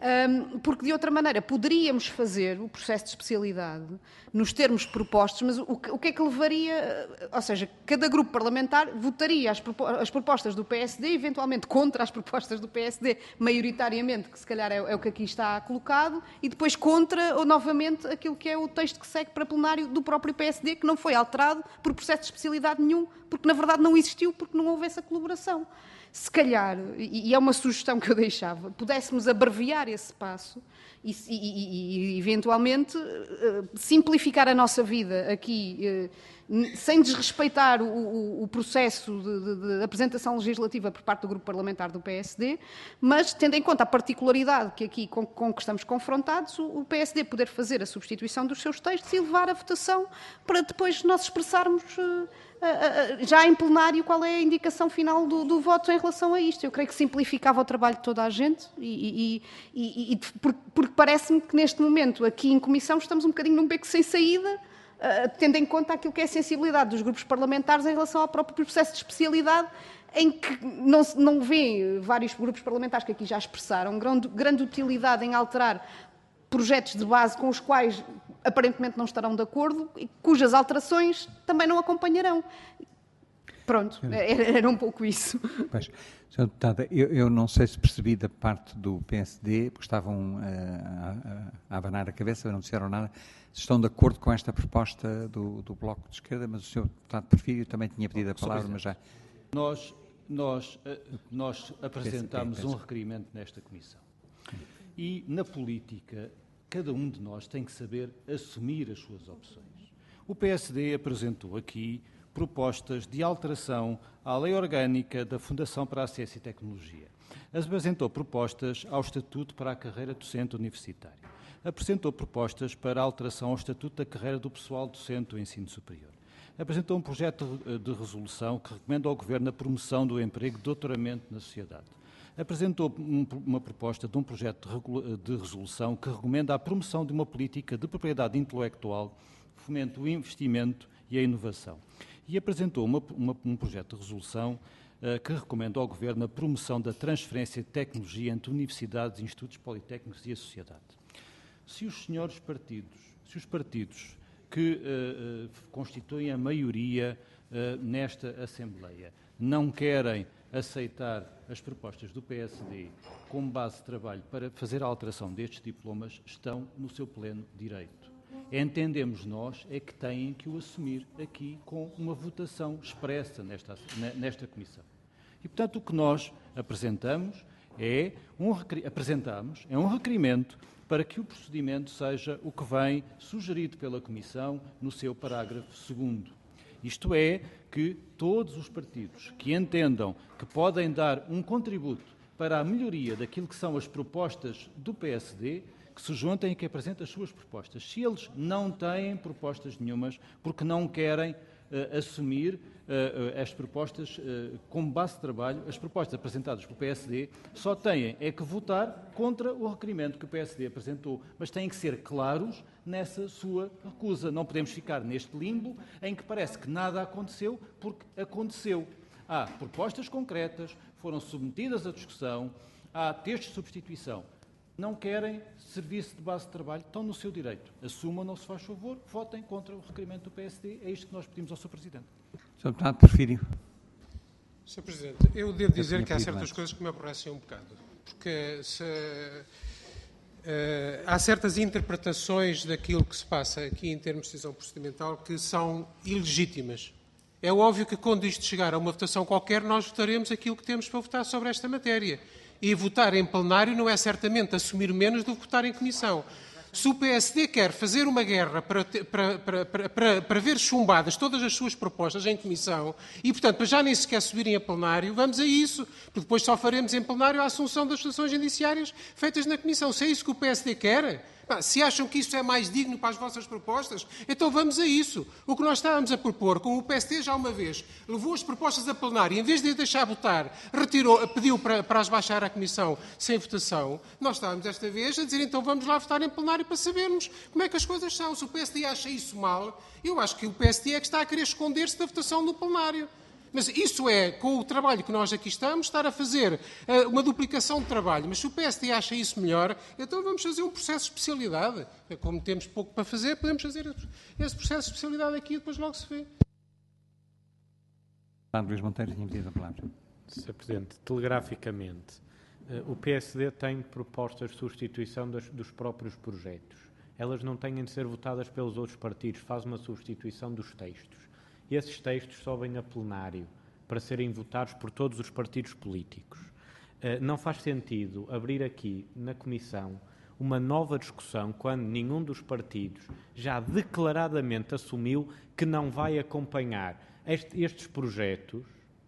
um, porque de outra maneira poderíamos fazer o processo de especialidade nos termos propostos, mas o que, o que é que levaria, ou seja, cada grupo parlamentar votaria as, as propostas do P S D, eventualmente contra as propostas do P S D, maioritariamente, que se calhar é, é o que aqui está colocado, e depois contra, ou novamente, aquilo que é o texto que segue para plenário do próprio P S D, que não foi alterado por processo de especialidade nenhum, porque na verdade não existiu, porque não houve essa colaboração. Se calhar, e é uma sugestão que eu deixava, pudéssemos abreviar esse passo e, e, e, e eventualmente, simplificar a nossa vida aqui, sem desrespeitar o, o, o processo de, de, de apresentação legislativa por parte do grupo parlamentar do P S D, mas tendo em conta a particularidade que aqui com, com que estamos confrontados, o, o P S D poder fazer a substituição dos seus textos e levar a votação para depois nós expressarmos uh, uh, uh, já em plenário qual é a indicação final do, do voto em relação a isto. Eu creio que simplificava o trabalho de toda a gente e, e, e, e porque, porque parece-me que neste momento aqui em comissão estamos um bocadinho num beco sem saída, Uh, tendo em conta aquilo que é a sensibilidade dos grupos parlamentares em relação ao próprio processo de especialidade, em que não, não vê vários grupos parlamentares que aqui já expressaram grande, grande utilidade em alterar projetos de base com os quais aparentemente não estarão de acordo e cujas alterações também não acompanharão. Pronto, era, era um pouco isso. Pois, senhora Deputada, eu, eu não sei se percebi da parte do P S D, porque estavam uh, a, a abanar a cabeça, não disseram nada, se estão de acordo com esta proposta do, do Bloco de Esquerda, mas o senhor Deputado Porfírio também tinha pedido a palavra, mas já... Nós, nós, nós apresentámos um requerimento nesta Comissão. E, na política, cada um de nós tem que saber assumir as suas opções. O P S D apresentou aqui propostas de alteração à Lei Orgânica da Fundação para a Ciência e Tecnologia. Apresentou propostas ao Estatuto para a Carreira Docente Universitária. Apresentou propostas para a alteração ao Estatuto da Carreira do Pessoal Docente do Ensino Superior. Apresentou um projeto de resolução que recomenda ao Governo a promoção do emprego e doutoramento na sociedade. Apresentou um, uma proposta de um projeto de resolução que recomenda a promoção de uma política de propriedade intelectual, fomento o investimento e a inovação. E apresentou uma, uma, um projeto de resolução uh, que recomenda ao Governo a promoção da transferência de tecnologia entre universidades, institutos politécnicos e a sociedade. Se os senhores partidos, se os partidos que uh, uh, constituem a maioria uh, nesta Assembleia não querem aceitar as propostas do P S D como base de trabalho para fazer a alteração destes diplomas, estão no seu pleno direito. Entendemos nós é que têm que o assumir aqui com uma votação expressa nesta, nesta Comissão. E, portanto, o que nós apresentamos é um, apresentamos é um requerimento para que o procedimento seja o que vem sugerido pela Comissão no seu parágrafo segundo. Isto é, que todos os partidos que entendam que podem dar um contributo para a melhoria daquilo que são as propostas do P S D, que se juntem e que apresentem as suas propostas. Se eles não têm propostas nenhumas, porque não querem uh, assumir uh, uh, as propostas uh, como base de trabalho, as propostas apresentadas pelo P S D, só têm é que votar contra o requerimento que o P S D apresentou, mas têm que ser claros nessa sua recusa. Não podemos ficar neste limbo em que parece que nada aconteceu, porque aconteceu. Há propostas concretas, foram submetidas à discussão, há textos de substituição. Não querem serviço de base de trabalho, estão no seu direito. Assumam-no, se faz favor, votem contra o requerimento do P S D. É isto que nós pedimos ao senhor Presidente. senhor Deputado Porfírio. senhor Presidente, eu devo dizer que há certas coisas que me aborrecem um bocado. Porque se, uh, há certas interpretações daquilo que se passa aqui em termos de decisão procedimental que são ilegítimas. É óbvio que quando isto chegar a uma votação qualquer, nós votaremos aquilo que temos para votar sobre esta matéria. E votar em plenário não é certamente assumir menos do que votar em comissão. Se o P S D quer fazer uma guerra para, para, para, para, para ver chumbadas todas as suas propostas em comissão e, portanto, para já nem sequer subirem a plenário, vamos a isso, porque depois só faremos em plenário a assunção das soluções judiciárias feitas na comissão. Se é isso que o P S D quer, se acham que isso é mais digno para as vossas propostas, então vamos a isso. O que nós estávamos a propor, como o P S D já uma vez levou as propostas a plenário e, em vez de deixar votar, retirou, pediu para, para as baixar à comissão sem votação, nós estávamos esta vez a dizer, então vamos lá votar em plenário para sabermos como é que as coisas são. Se o P S D acha isso mal, eu acho que o P S D é que está a querer esconder-se da votação no plenário. Mas isso é, com o trabalho que nós aqui estamos, estar a fazer uh, uma duplicação de trabalho. Mas se o P S D acha isso melhor, então vamos fazer um processo de especialidade. Como temos pouco para fazer, podemos fazer esse processo de especialidade aqui e depois logo se vê. Luís Monteiro, tinha pedido a palavra. senhor Presidente, telegraficamente, uh, o P S D tem propostas de substituição das, dos próprios projetos. Elas não têm de ser votadas pelos outros partidos, faz uma substituição dos textos. E esses textos sobem a plenário para serem votados por todos os partidos políticos. Uh, não faz sentido abrir aqui, na Comissão, uma nova discussão quando nenhum dos partidos já declaradamente assumiu que não vai acompanhar este, estes projetos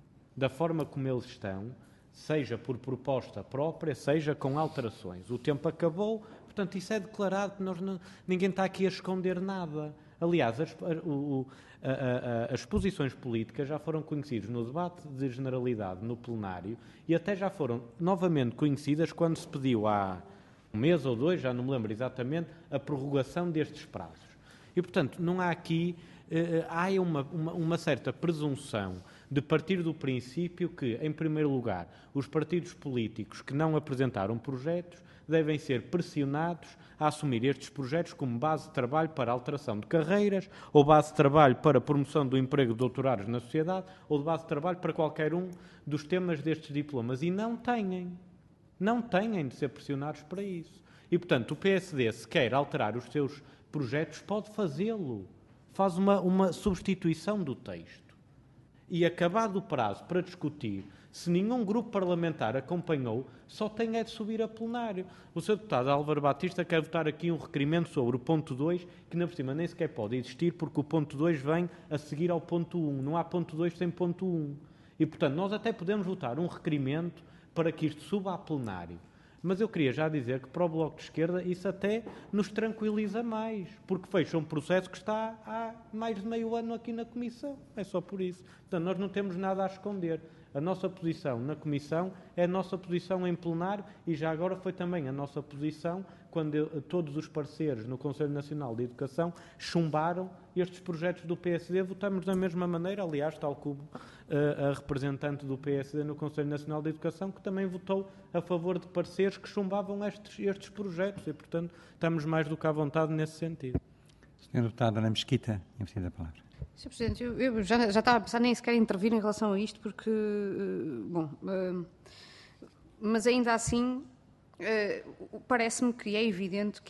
da forma como eles estão, seja por proposta própria, seja com alterações. O tempo acabou, portanto, isso é declarado, que nós não, ninguém está aqui a esconder nada. Aliás, as, o, o, a, a, as posições políticas já foram conhecidas no debate de generalidade no plenário e até já foram novamente conhecidas quando se pediu há um mês ou dois, já não me lembro exatamente, a prorrogação destes prazos. E, portanto, não há aqui, eh, há uma, uma, uma certa presunção de partir do princípio que, em primeiro lugar, os partidos políticos que não apresentaram projetos devem ser pressionados a assumir estes projetos como base de trabalho para alteração de carreiras, ou base de trabalho para promoção do emprego de doutorados na sociedade, ou de base de trabalho para qualquer um dos temas destes diplomas. E não têm. Não têm de ser pressionados para isso. E, portanto, o P S D, se quer alterar os seus projetos, pode fazê-lo. Faz uma, uma substituição do texto. E, acabado o prazo para discutir, se nenhum grupo parlamentar acompanhou, só tem é de subir a plenário. O senhor deputado Álvaro Batista quer votar aqui um requerimento sobre o ponto dois, que na por cima nem sequer pode existir, porque o ponto dois vem a seguir ao ponto um. Não há ponto dois sem ponto um. E, portanto, nós até podemos votar um requerimento para que isto suba a plenário. Mas eu queria já dizer que para o Bloco de Esquerda isso até nos tranquiliza mais, porque fecha um processo que está há mais de meio ano aqui na Comissão. É só por isso. Portanto, nós não temos nada a esconder. A nossa posição na Comissão é a nossa posição em plenário e já agora foi também a nossa posição quando eu, todos os parceiros no Conselho Nacional de Educação chumbaram estes projetos do P S D. Votamos da mesma maneira, aliás, tal como uh, a representante do P S D no Conselho Nacional de Educação, que também votou a favor de parceiros que chumbavam estes, estes projetos e, portanto, estamos mais do que à vontade nesse sentido. senhora Deputada Ana Mesquita, tinha pedido a palavra. senhor Presidente, eu, eu já, já estava a pensar nem sequer intervir em relação a isto, porque, uh, bom, uh, mas ainda assim, uh, parece-me que é evidente que aquilo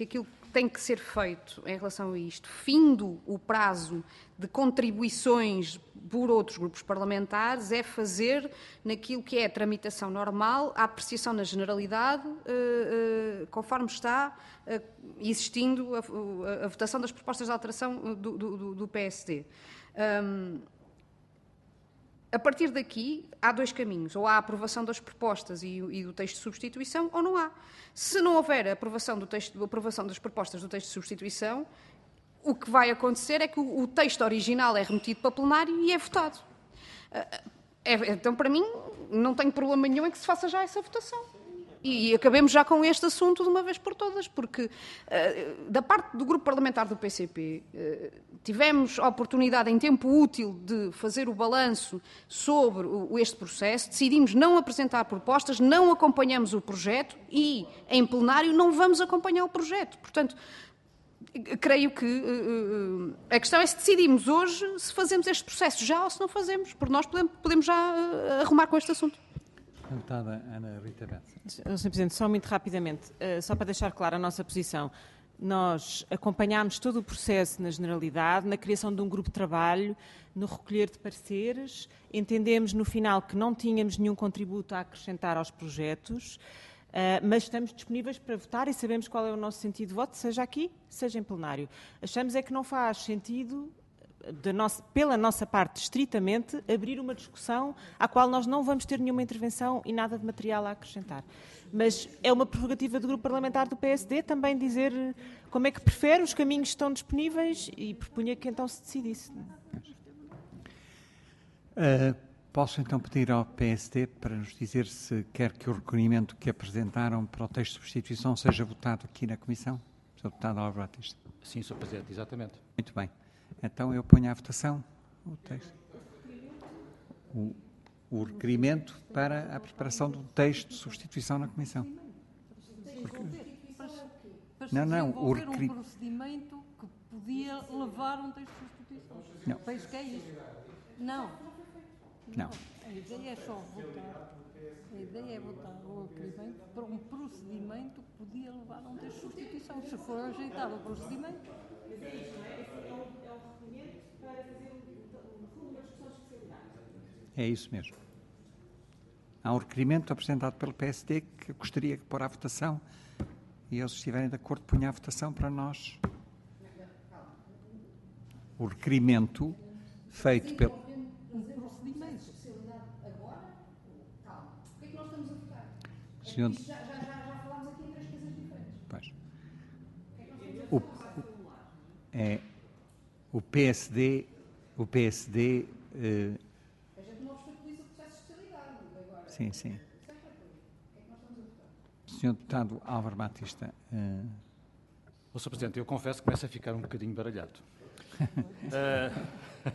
tem que ser feito em relação a isto, findo o prazo de contribuições por outros grupos parlamentares, é fazer naquilo que é a tramitação normal, a apreciação na generalidade, uh, uh, conforme está uh, existindo a, a, a votação das propostas de alteração do, do, do P S D. Um, A partir daqui, há dois caminhos. Ou há a aprovação das propostas e, e do texto de substituição, ou não há. Se não houver a aprovação, do texto, a aprovação das propostas do texto de substituição, o que vai acontecer é que o, o texto original é remetido para plenário e é votado. É, então, para mim, não tenho problema nenhum em que se faça já essa votação. E acabemos já com este assunto de uma vez por todas, porque uh, da parte do grupo parlamentar do P C P uh, tivemos a oportunidade em tempo útil de fazer o balanço sobre o, este processo, decidimos não apresentar propostas, não acompanhamos o projeto e, em plenário, não vamos acompanhar o projeto. Portanto, creio que uh, a questão é se decidimos hoje se fazemos este processo já ou se não fazemos, porque nós podemos, podemos já uh, arrumar com este assunto. Deputada Ana Rita Bessa. senhor Presidente, só muito rapidamente, uh, só para deixar clara a nossa posição. Nós acompanhámos todo o processo na generalidade, na criação de um grupo de trabalho, no recolher de pareceres, entendemos no final que não tínhamos nenhum contributo a acrescentar aos projetos, uh, mas estamos disponíveis para votar e sabemos qual é o nosso sentido de voto, seja aqui, seja em plenário. Achamos é que não faz sentido, de nossa, pela nossa parte, estritamente, abrir uma discussão à qual nós não vamos ter nenhuma intervenção e nada de material a acrescentar. Mas é uma prerrogativa do grupo parlamentar do P S D também dizer como é que prefere, os caminhos estão disponíveis e propunha que então se decidisse. Uh, posso então pedir ao P S D para nos dizer se quer que o requerimento que apresentaram para o texto de substituição seja votado aqui na Comissão? senhor Deputado Álvaro Batista. Sim, senhor Presidente, exatamente. Muito bem. Então eu ponho à votação o texto. O, o requerimento para a preparação do texto de substituição na Comissão. Porque... Não, não, o requerimento... um procedimento que podia levar um texto de substituição. Não. Penso que é isso. Não. Não. A ideia é só votar. A ideia é votar o requerimento para um procedimento que podia levar a um texto de substituição. Se for ajeitado o procedimento... É isso mesmo. Há um requerimento apresentado pelo P S D que gostaria de pôr à votação e eles estiverem de acordo, punha à votação para nós. O requerimento feito pelo... Um procedimento. Agora, calma. O que é que nós estamos a votar? Senhor... Já, já, já, já falámos aqui em três coisas diferentes. Pois. O, o, é, o P S D... O P S D... Eh, Sim, sim. senhor Deputado Álvaro Batista. Uh... Oh, senhor Presidente, eu confesso que começo a ficar um bocadinho baralhado. uh...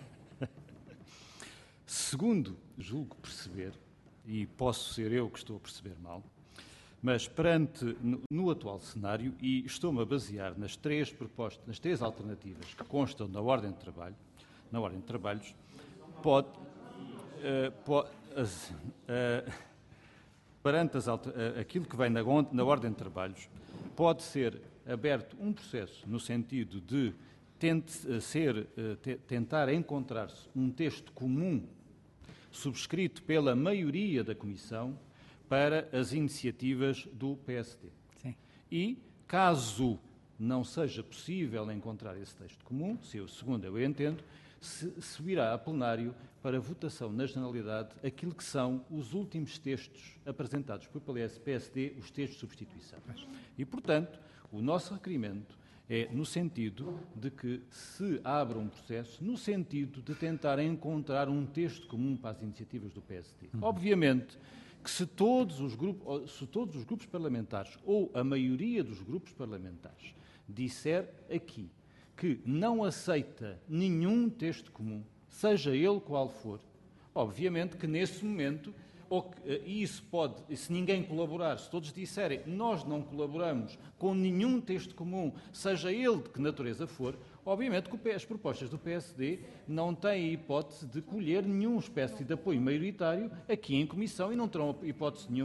Segundo julgo perceber, e posso ser eu que estou a perceber mal, mas perante, no, no atual cenário, e estou-me a basear nas três propostas, nas três alternativas que constam na ordem de trabalho, na ordem de trabalhos, pode... Uh, pode Uh, perante as, uh, aquilo que vem na, na ordem de trabalhos, pode ser aberto um processo no sentido de tente, uh, ser, uh, te, tentar encontrar-se um texto comum subscrito pela maioria da Comissão para as iniciativas do P S D. Sim. E, caso não seja possível encontrar esse texto comum, se eu, segundo eu entendo, se subirá a plenário para votação na generalidade aquilo que são os últimos textos apresentados pelo P S D, os textos de substituição. E, portanto, o nosso requerimento é no sentido de que se abra um processo, no sentido de tentar encontrar um texto comum para as iniciativas do P S D. Uhum. Obviamente que se todos os grupos, se todos os grupos parlamentares, ou a maioria dos grupos parlamentares, disser aqui que não aceita nenhum texto comum, seja ele qual for, obviamente que nesse momento, ou que, e isso pode, se ninguém colaborar, se todos disserem nós não colaboramos com nenhum texto comum, seja ele de que natureza for, obviamente que as propostas do P S D não têm hipótese de colher nenhuma espécie de apoio maioritário aqui em Comissão e não terão hipótese nenhuma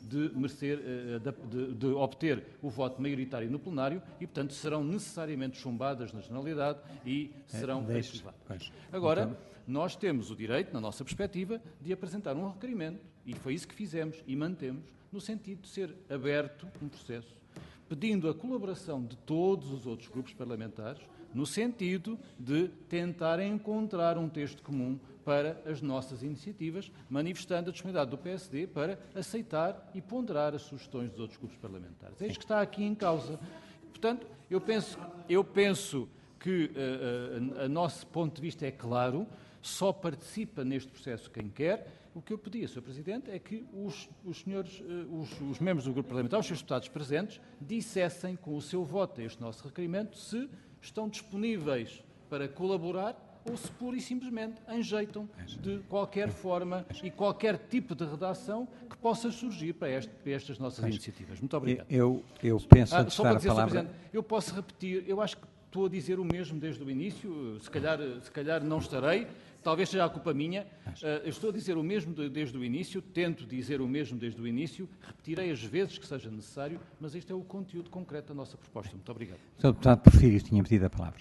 de, merecer, de, de obter o voto maioritário no plenário e, portanto, serão necessariamente chumbadas na generalidade e serão é, arquivadas. Agora, então, nós temos o direito, na nossa perspectiva, de apresentar um requerimento, e foi isso que fizemos e mantemos, no sentido de ser aberto um processo, pedindo a colaboração de todos os outros grupos parlamentares, no sentido de tentar encontrar um texto comum para as nossas iniciativas, manifestando a disponibilidade do P S D para aceitar e ponderar as sugestões dos outros grupos parlamentares. É isto que está aqui em causa. Portanto, eu penso, eu penso que uh, uh, a nosso ponto de vista é claro, só participa neste processo quem quer. O que eu pedi, senhor Presidente, é que os, os senhores, uh, os, os membros do grupo parlamentar, os seus deputados presentes, dissessem com o seu voto a este nosso requerimento se estão disponíveis para colaborar ou se pura e simplesmente enjeitam de qualquer forma e qualquer tipo de redação que possa surgir para, este, para estas nossas iniciativas. Muito obrigado. Eu, eu penso ah, antes só de dar para dizer, a palavra... senhor Presidente, eu posso repetir, eu acho que estou a dizer o mesmo desde o início, se calhar, se calhar não estarei, talvez seja a culpa minha, uh, eu estou a dizer o mesmo de, desde o início, tento dizer o mesmo desde o início, repetirei as vezes que seja necessário, mas este é o conteúdo concreto da nossa proposta. Muito obrigado. senhor Deputado Porfírio tinha pedido a palavra.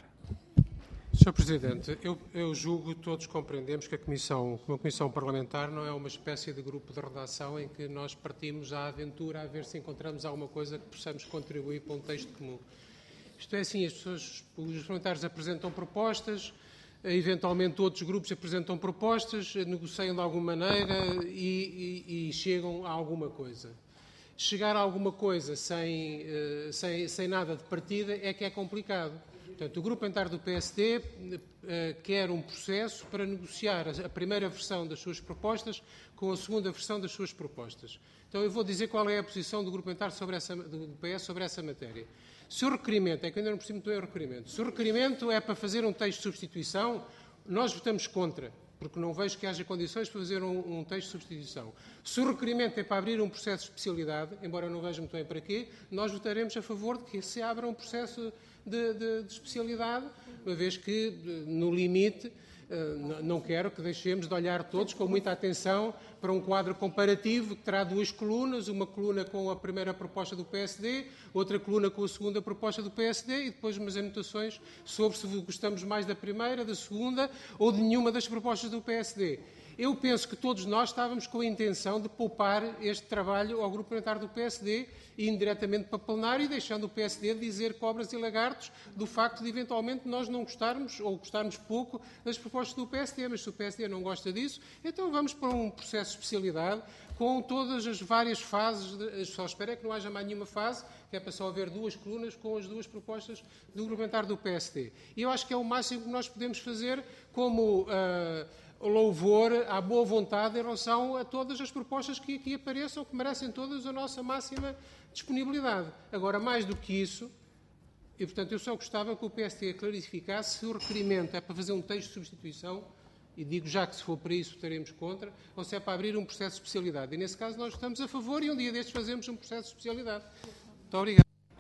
senhor Presidente, eu, eu julgo que todos compreendemos que a Comissão, uma Comissão Parlamentar não é uma espécie de grupo de redação em que nós partimos à aventura a ver se encontramos alguma coisa que possamos contribuir para um texto comum. Isto é assim, as pessoas, os parlamentares apresentam propostas, eventualmente outros grupos apresentam propostas, negociam de alguma maneira e, e, e chegam a alguma coisa. Chegar a alguma coisa sem, sem, sem nada de partida é que é complicado. Portanto, o Grupo Parlamentar do P S D uh, quer um processo para negociar a, a primeira versão das suas propostas com a segunda versão das suas propostas. Então, eu vou dizer qual é a posição do Grupo Parlamentar sobre essa, do P S sobre essa matéria. Se o requerimento, é que eu ainda não percebo muito bem o requerimento, se o requerimento é para fazer um texto de substituição, nós votamos contra, porque não vejo que haja condições para fazer um, um texto de substituição. Se o requerimento é para abrir um processo de especialidade, embora eu não veja muito bem para quê, nós votaremos a favor de que se abra um processo de, de, de especialidade, uma vez que, no limite, não quero que deixemos de olhar todos com muita atenção para um quadro comparativo que terá duas colunas, uma coluna com a primeira proposta do P S D, outra coluna com a segunda proposta do P S D e depois umas anotações sobre se gostamos mais da primeira, da segunda ou de nenhuma das propostas do P S D. Eu penso que todos nós estávamos com a intenção de poupar este trabalho ao Grupo Parlamentar do P S D e indiretamente para o plenário e deixando o P S D dizer cobras e lagartos do facto de eventualmente nós não gostarmos ou gostarmos pouco das propostas do P S D, mas se o P S D não gosta disso, então vamos para um processo de especialidade com todas as várias fases, de, só espero é que não haja mais nenhuma fase, que é para só haver duas colunas com as duas propostas do Grupo Parlamentar do P S D. E eu acho que é o máximo que nós podemos fazer como... Uh, louvor à boa vontade em relação a todas as propostas que aqui apareçam, que merecem todas a nossa máxima disponibilidade. Agora, mais do que isso, e portanto eu só gostava que o P S D clarificasse se o requerimento é para fazer um texto de substituição, e digo já que se for para isso estaremos contra, ou se é para abrir um processo de especialidade. E nesse caso nós estamos a favor e um dia destes fazemos um processo de especialidade. Muito obrigado.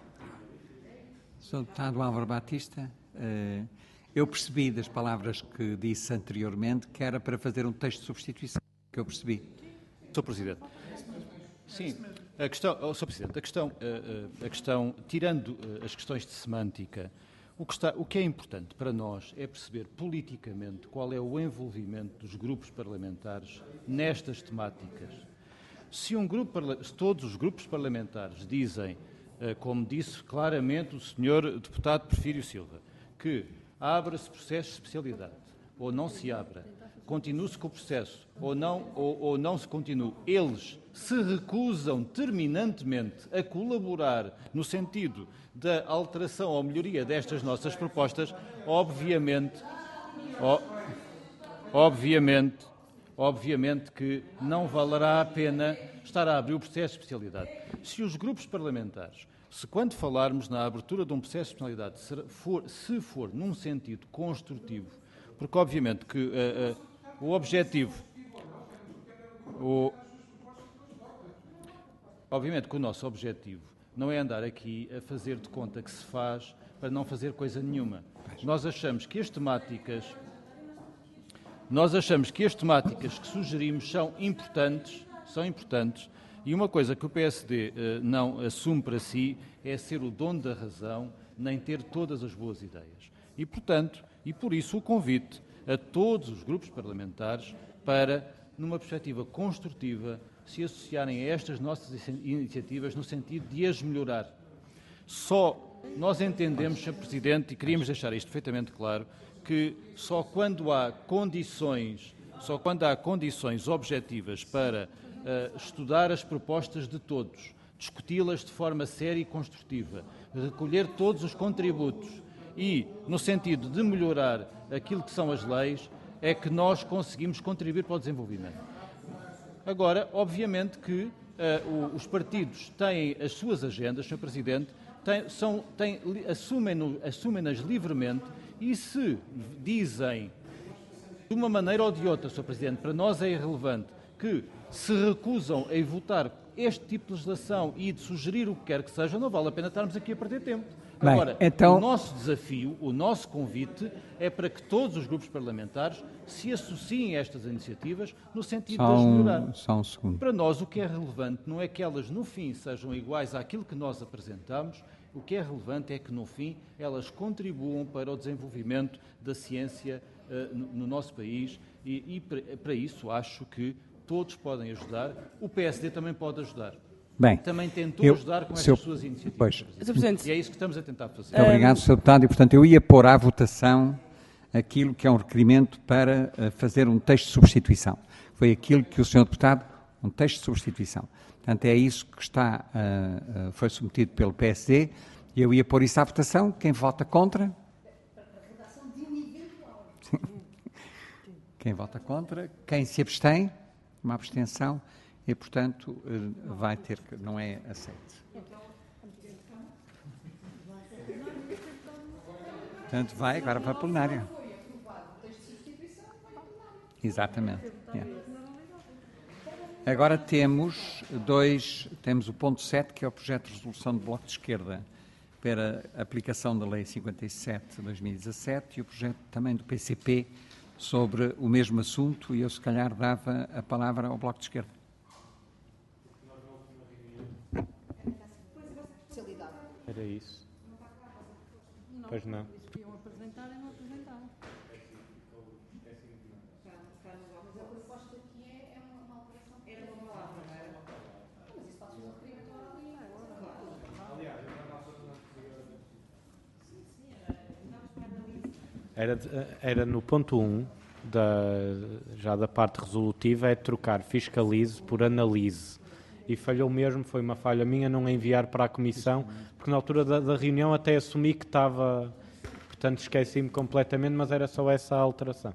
senhor Deputado Álvaro Batista, uh... eu percebi das palavras que disse anteriormente que era para fazer um texto de substituição, que eu percebi. senhor Presidente. Sim, a questão, oh, senhor Presidente, a questão, a, a questão, tirando as questões de semântica, o que, está, o que é importante para nós é perceber politicamente qual é o envolvimento dos grupos parlamentares nestas temáticas. Se, um grupo, se todos os grupos parlamentares dizem, como disse claramente o senhor deputado Porfírio Silva, que abre-se processo de especialidade, ou não se abra, continue-se com o processo, ou não, ou, ou não se continue. Eles se recusam terminantemente a colaborar no sentido da alteração ou melhoria destas nossas propostas, obviamente, o, obviamente, obviamente que não valerá a pena estar a abrir o processo de especialidade. Se os grupos parlamentares, se quando falarmos na abertura de um processo de especialidade, se for, se for num sentido construtivo, porque obviamente que uh, uh, o objetivo, o, obviamente que o nosso objetivo não é andar aqui a fazer de conta que se faz para não fazer coisa nenhuma. Nós achamos que as temáticas, nós achamos que as temáticas que sugerimos são importantes, são importantes E uma coisa que o P S D uh, não assume para si é ser o dono da razão, nem ter todas as boas ideias. E, portanto, e por isso o convite a todos os grupos parlamentares para, numa perspectiva construtiva, se associarem a estas nossas iniciativas no sentido de as melhorar. Só nós entendemos, senhor Presidente, e queríamos deixar isto perfeitamente claro, que só quando há condições, só quando há condições objetivas para uh, estudar as propostas de todos, discuti-las de forma séria e construtiva, recolher todos os contributos e, no sentido de melhorar aquilo que são as leis, é que nós conseguimos contribuir para o desenvolvimento. Agora, obviamente que uh, o, os partidos têm as suas agendas, senhor Presidente, têm, são, têm, assumem-nas assumem livremente e se dizem, de uma maneira ou de outra, senhor Presidente, para nós é irrelevante, que se recusam a votar este tipo de legislação e de sugerir o que quer que seja, não vale a pena estarmos aqui a perder tempo. Bem, agora, então... o nosso desafio, o nosso convite é para que todos os grupos parlamentares se associem a estas iniciativas no sentido só de as um, melhorar. Só um segundo. Para nós, o que é relevante não é que elas, no fim, sejam iguais àquilo que nós apresentamos, o que é relevante é que, no fim, elas contribuam para o desenvolvimento da ciência uh, no, no nosso país e, e para, para isso acho que todos podem ajudar. O P S D também pode ajudar. Bem, também tentou eu, ajudar com seu, estas suas iniciativas. Pois. E é isso que estamos a tentar fazer. Muito obrigado, senhor Deputado. E, portanto, eu ia pôr à votação aquilo que é um requerimento para uh, fazer um texto de substituição. Foi aquilo que o senhor Deputado, um texto de substituição. Portanto, é isso que está, uh, uh, foi submetido pelo P S D e eu ia pôr isso à votação. Quem vota contra? Quem vota contra? Quem se abstém? Uma abstenção. E, portanto, vai ter que... não é aceito. Portanto, vai agora para a plenária. Exatamente. É. Agora temos dois... Temos o ponto sete, que é o projeto de resolução do Bloco de Esquerda para a aplicação da Lei cinquenta e sete de dois mil e dezassete e o projeto também do P C P sobre o mesmo assunto e eu, se calhar, dava a palavra ao Bloco de Esquerda. Era isso. Pois não. Eles queriam apresentar e não apresentaram. Era, era no ponto um, da, já da parte resolutiva, é trocar fiscalize por analise. E falhou mesmo, foi uma falha minha não enviar para a Comissão, porque na altura da, da reunião até assumi que estava, portanto esqueci-me completamente, mas era só essa a alteração.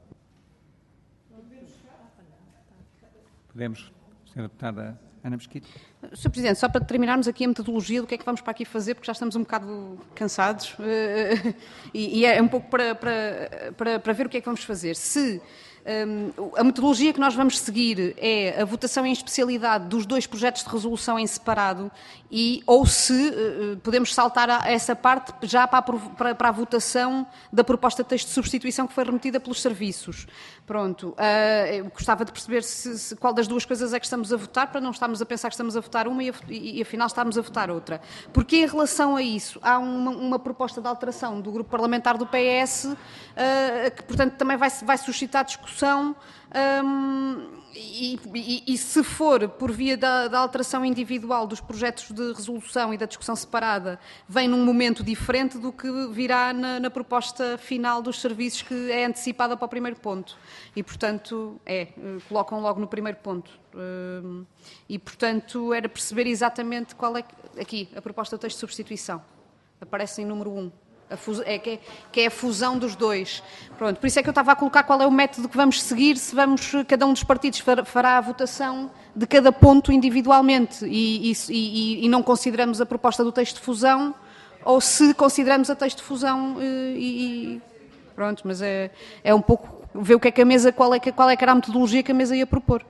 Podemos, senhora Deputada Ana Mesquita. senhor Presidente, só para terminarmos aqui a metodologia do que é que vamos para aqui fazer, porque já estamos um bocado cansados, e, e é um pouco para, para, para, para ver o que é que vamos fazer. Se um, a metodologia que nós vamos seguir é a votação em especialidade dos dois projetos de resolução em separado, e, ou se uh, podemos saltar a essa parte já para a, para, para a votação da proposta de texto de substituição que foi remetida pelos serviços. Pronto, uh, eu gostava de perceber se, se, qual das duas coisas é que estamos a votar, para não estarmos a pensar que estamos a votar uma e, a, e, e afinal estamos a votar outra. Porque em relação a isso, há uma, uma proposta de alteração do grupo parlamentar do P S, uh, que portanto também vai, vai suscitar discussão, um, e, e, e se for por via da, da alteração individual dos projetos de resolução e da discussão separada, vem num momento diferente do que virá na, na proposta final dos serviços, que é antecipada para o primeiro ponto. E, portanto, é, colocam logo no primeiro ponto. E, portanto, era perceber exatamente qual é, aqui, a proposta de texto de substituição. Aparece em número um. A fusão, é, que, é, que é a fusão dos dois. Pronto, por isso é que eu estava a colocar qual é o método que vamos seguir, se vamos, cada um dos partidos fará a votação de cada ponto individualmente e, e, e, e não consideramos a proposta do texto de fusão, ou se consideramos a texto de fusão e... e pronto, mas é, é um pouco ver o que é que a mesa, qual é que, qual é que era a metodologia que a mesa ia propor.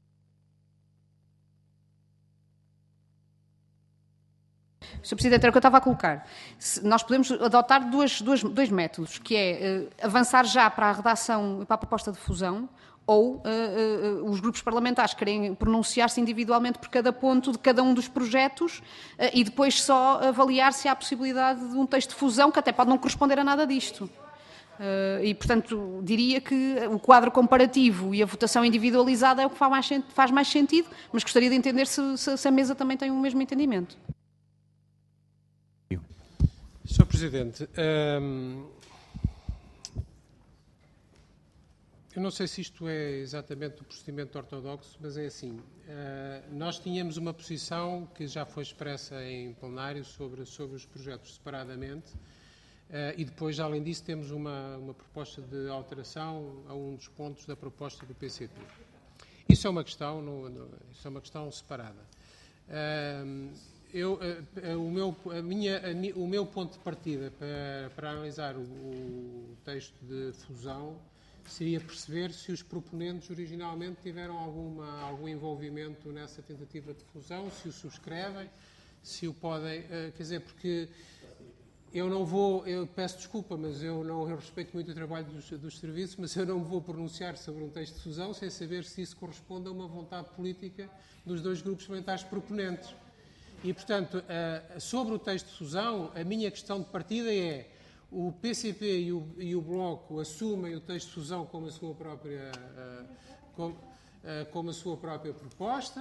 senhor Presidente, era o que eu estava a colocar. Nós podemos adotar duas, duas, dois métodos, que é uh, avançar já para a redação, para a proposta de fusão, ou uh, uh, os grupos parlamentares querem pronunciar-se individualmente por cada ponto de cada um dos projetos uh, e depois só avaliar se há a possibilidade de um texto de fusão, que até pode não corresponder a nada disto. Uh, e, portanto, diria que o quadro comparativo e a votação individualizada é o que faz mais, faz mais sentido, mas gostaria de entender se, se, se a mesa também tem o mesmo entendimento. senhor Presidente, hum, eu não sei se isto é exatamente o procedimento ortodoxo, mas é assim. Uh, nós tínhamos uma posição que já foi expressa em plenário sobre, sobre os projetos separadamente uh, e depois, além disso, temos uma, uma proposta de alteração a um dos pontos da proposta do P C P. Isso é uma questão, no, no, isso é uma questão separada. Uh, eu, uh, uh, o, meu, a minha, a, o meu ponto de partida para, para analisar o, o texto de fusão seria perceber se os proponentes originalmente tiveram alguma, algum envolvimento nessa tentativa de fusão, se o subscrevem, se o podem, uh, quer dizer, porque eu não vou, eu peço desculpa, mas eu não eu respeito muito o trabalho dos, dos serviços, mas eu não me vou pronunciar sobre um texto de fusão sem saber se isso corresponde a uma vontade política dos dois grupos parlamentares proponentes. E, portanto, uh, sobre o texto de fusão, a minha questão de partida é: o P C P e o, e o Bloco assumem o texto de fusão como a sua própria, uh, como, uh, como a sua própria proposta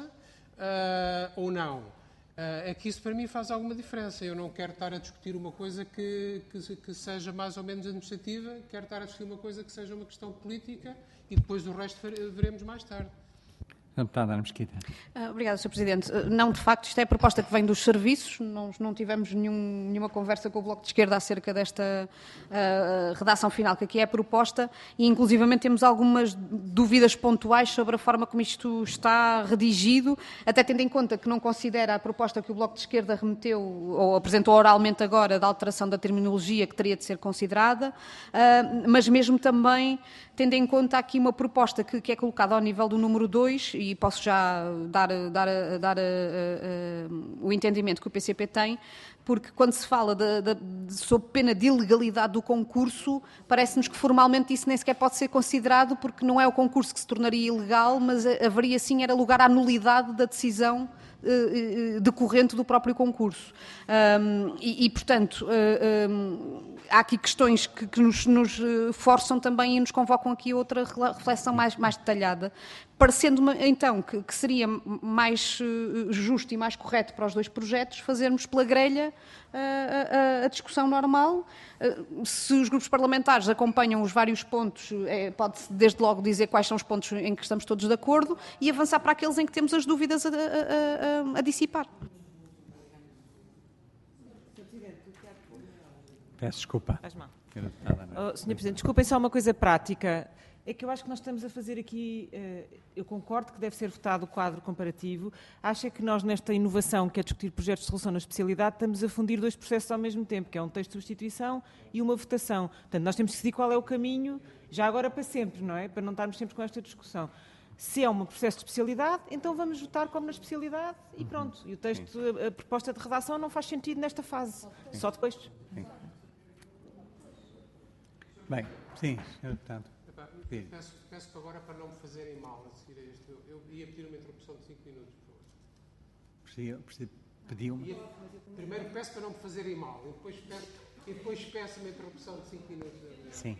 uh, ou não? Uh, é que isso para mim faz alguma diferença. Eu não quero estar a discutir uma coisa que, que, que seja mais ou menos administrativa, quero estar a discutir uma coisa que seja uma questão política e depois o resto veremos mais tarde. Deputada Ana Mesquita. Obrigada, senhor Presidente. Não, de facto, isto é a proposta que vem dos serviços. Não, não tivemos nenhum, nenhuma conversa com o Bloco de Esquerda acerca desta uh, redação final que aqui é proposta e, inclusivamente, temos algumas dúvidas pontuais sobre a forma como isto está redigido, até tendo em conta que não considera a proposta que o Bloco de Esquerda remeteu ou apresentou oralmente agora da alteração da terminologia que teria de ser considerada, uh, mas mesmo também tendo em conta aqui uma proposta que, que é colocada ao nível do número dois, e posso já dar, dar, dar uh, uh, o entendimento que o P C P tem, porque quando se fala de, de, de, sob pena de ilegalidade do concurso, parece-nos que formalmente isso nem sequer pode ser considerado, porque não é o concurso que se tornaria ilegal, mas haveria sim, era lugar à nulidade da decisão uh, uh, decorrente do próprio concurso. Um, e, e, portanto, uh, um, há aqui questões que, que nos, nos forçam também e nos convocam aqui outra reflexão mais, mais detalhada, parecendo-me então que, que seria mais uh, justo e mais correto para os dois projetos fazermos pela grelha uh, a, a discussão normal. Uh, se os grupos parlamentares acompanham os vários pontos, é, pode-se desde logo dizer quais são os pontos em que estamos todos de acordo e avançar para aqueles em que temos as dúvidas a, a, a, a dissipar. Peço desculpa. Faz mal. Oh, senhor Presidente, desculpem só uma coisa prática. É que eu acho que nós estamos a fazer aqui, eu concordo que deve ser votado o quadro comparativo, acho que nós nesta inovação que é discutir projetos de solução na especialidade estamos a fundir dois processos ao mesmo tempo, que é um texto de substituição e uma votação. Portanto, nós temos que decidir qual é o caminho, já agora para sempre, não é? Para não estarmos sempre com esta discussão. Se é um processo de especialidade, então vamos votar como na especialidade e pronto. E o texto, a proposta de redação não faz sentido nesta fase, só depois. Sim. Bem, sim, senhor Deputado. Peço, peço que agora, para não me fazerem mal a seguir a este, eu, eu ia pedir uma interrupção de cinco minutos, por favor. Pediu uma? Primeiro peço para não me fazerem mal, e depois peço, e depois peço uma interrupção de cinco minutos. Sim.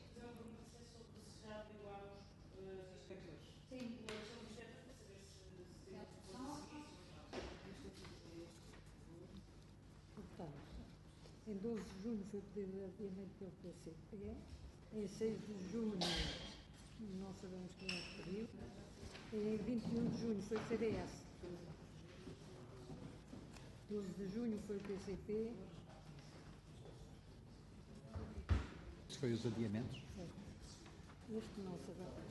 Em doze de junho foi pedido adiamento pelo P C P, em seis de junho não sabemos quem é que pediu, e em vinte e um de junho foi o C D S, doze de junho foi o P C P. Isso foi os adiamentos? Este não sabemos.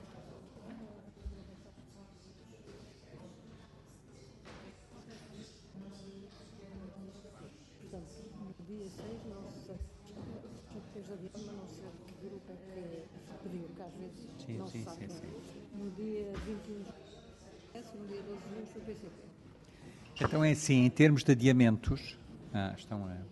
Dia seis, não sei, depois adiante, mas não sei que grupo é que pediu, que às vezes sim, não sim, se sabe. Sim, sim. No dia vinte e um de junho, no dia doze de junho foi o P C P. Então é assim, em termos de adiamentos, ah, estão a...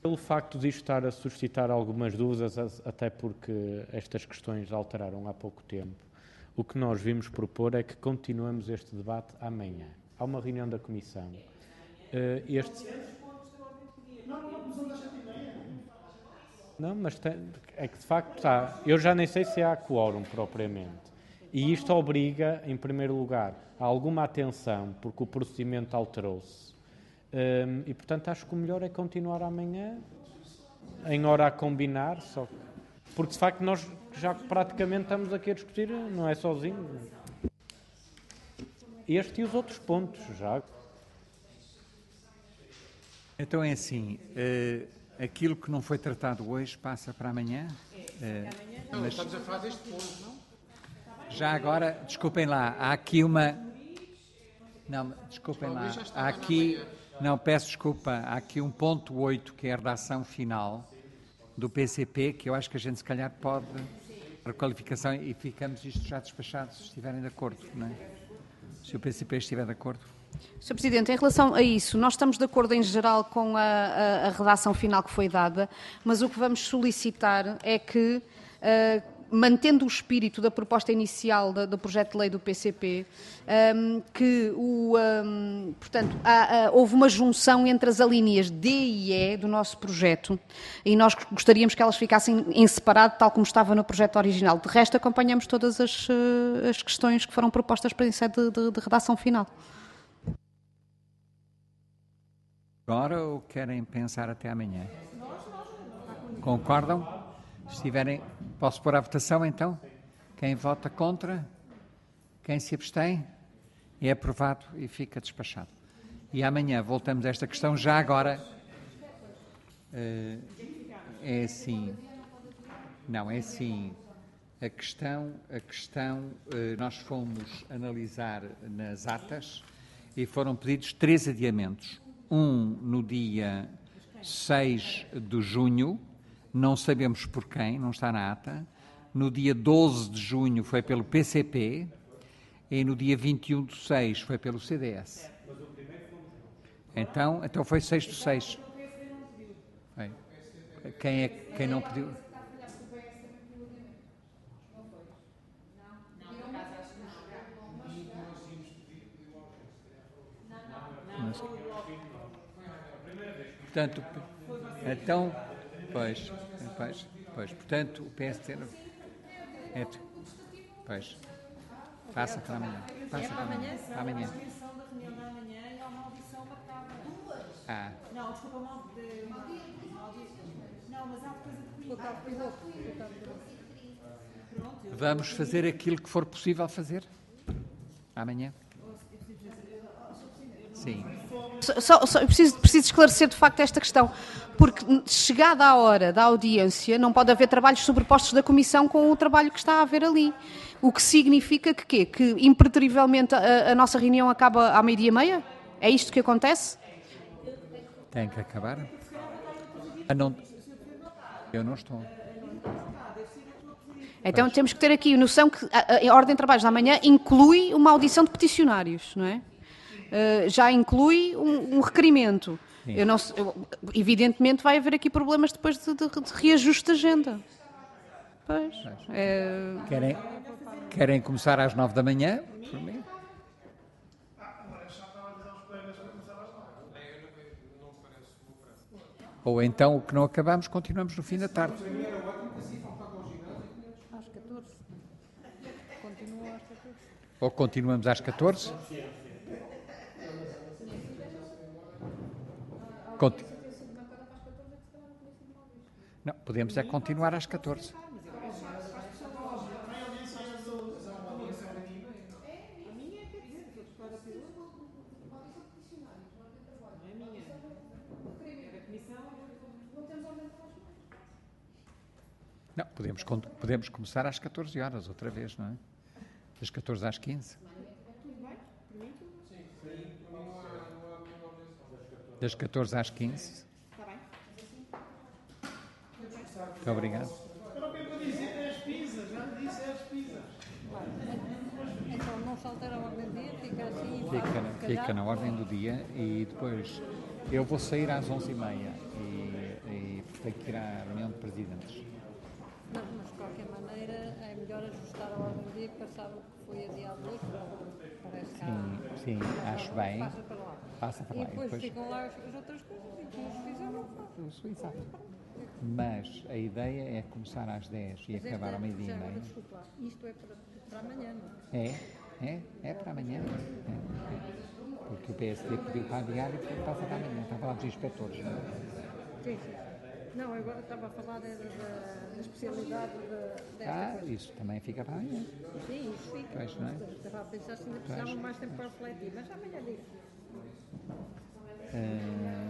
Pelo facto de isto estar a suscitar algumas dúvidas, até porque estas questões alteraram há pouco tempo, o que nós vimos propor é que continuemos este debate amanhã. Há uma reunião da Comissão. Uh, este... Não, mas tem, é que de facto está. Eu já nem sei se há quórum propriamente. E isto obriga, em primeiro lugar, a alguma atenção, porque o procedimento alterou-se. Um, e, portanto, acho que o melhor é continuar amanhã, em hora a combinar, só que, porque de facto nós já praticamente estamos aqui a discutir, não é sozinho. Este e os outros pontos já. Então é assim. Uh... Aquilo que não foi tratado hoje passa para amanhã? É, não, mas estamos a falar deste ponto, não? Já agora, desculpem lá, há aqui uma... Não, desculpem lá, há aqui... Não, peço desculpa, há aqui um ponto oito, que é a redação final do P C P, que eu acho que a gente se calhar pode... A qualificação e ficamos isto já despachado, se estiverem de acordo, não é? Se o P C P estiver de acordo. senhor Presidente, em relação a isso, nós estamos de acordo em geral com a, a, a redação final que foi dada, mas o que vamos solicitar é que, uh, mantendo o espírito da proposta inicial da, do projeto de lei do P C P, um, que o, um, portanto, há, há, houve uma junção entre as alíneas D e E do nosso projeto e nós gostaríamos que elas ficassem em separado, tal como estava no projeto original. De resto, acompanhamos todas as, uh, as questões que foram propostas para isso de, de, de redação final. Agora ou querem pensar até amanhã? Concordam? Se estiverem, posso pôr à votação então? Quem vota contra? Quem se abstém? É aprovado e fica despachado. E amanhã voltamos a esta questão, já agora. Uh, é assim. Não, é assim. A questão, a questão uh, nós fomos analisar nas atas e foram pedidos três adiamentos. Um no dia seis de junho, não sabemos por quem, não está na ata. No dia doze de junho foi pelo P C P e no dia vinte e um de seis foi pelo C D S. Então, então foi seis de seis. Foi. Quem é quem não pediu? Mas, portanto, então, pois, pois, pois, portanto, o P S T é, pois, passa para amanhã, passa para amanhã, para amanhã. Ah. Não, desculpa, mal de... Não, mas há coisa de... Vamos fazer aquilo que for possível fazer amanhã. Sim. Só, só, eu preciso, preciso esclarecer de facto esta questão, porque chegada a hora da audiência não pode haver trabalhos sobrepostos da Comissão com o trabalho que está a haver ali. O que significa que quê? Que impreterivelmente a, a nossa reunião acaba à meio-dia e meia? É isto que acontece? Tem que acabar. Ah, não. Eu não estou. Então temos que ter aqui a noção que a, a ordem de trabalhos da manhã inclui uma audição de peticionários, não é? Uh, já inclui um, um requerimento. Eu não, eu, evidentemente vai haver aqui problemas depois de, de, de reajuste de agenda. Pois. É... Querem, querem começar às nove da manhã? Por mim. Ou então o que não acabamos, continuamos no fim da tarde. Às catorze. Continua às catorze. Ou continuamos às catorze? Conti... Não, podemos é continuar às catorze. Não, podemos, podemos começar às catorze horas outra vez, não é? Das catorze às quinze. Das catorze às quinze. Está bem. Muito obrigado. Eu não tenho para dizer é as pizzas, já lhe disse é as pizzas. Então não se altera a ordem do dia, fica assim. Fica, na, fica na ordem do dia e depois eu vou sair às onze e meia e, tem que ir à reunião de presidentes. Não, mas de qualquer maneira é melhor ajustar a ordem do dia, porque sabe o que foi adiado hoje, parece que há... Sim, sim, acho bem. Passa para lá. Passa para lá. E depois, depois ficam lá as, as outras coisas e que nos fizeram não faz. Isso, exato. Mas a ideia é começar às dez e Mas acabar esta- ao meio-dia já e agora, meia. desculpa, isto é para, para amanhã, não é? É, é, é para amanhã. É. Porque o P S D pediu para adiar e portanto passa para amanhã. Está a falar dos inspectores. Não é? Sim, sim. Não, agora estava a falar era da, da especialidade da, desta Ah, coisa. isso também fica para amanhã. Sim, isso fica. Pois, não é? Estava a pensar se ainda precisavam mais tempo para refletir, mas amanhã digo. Ah,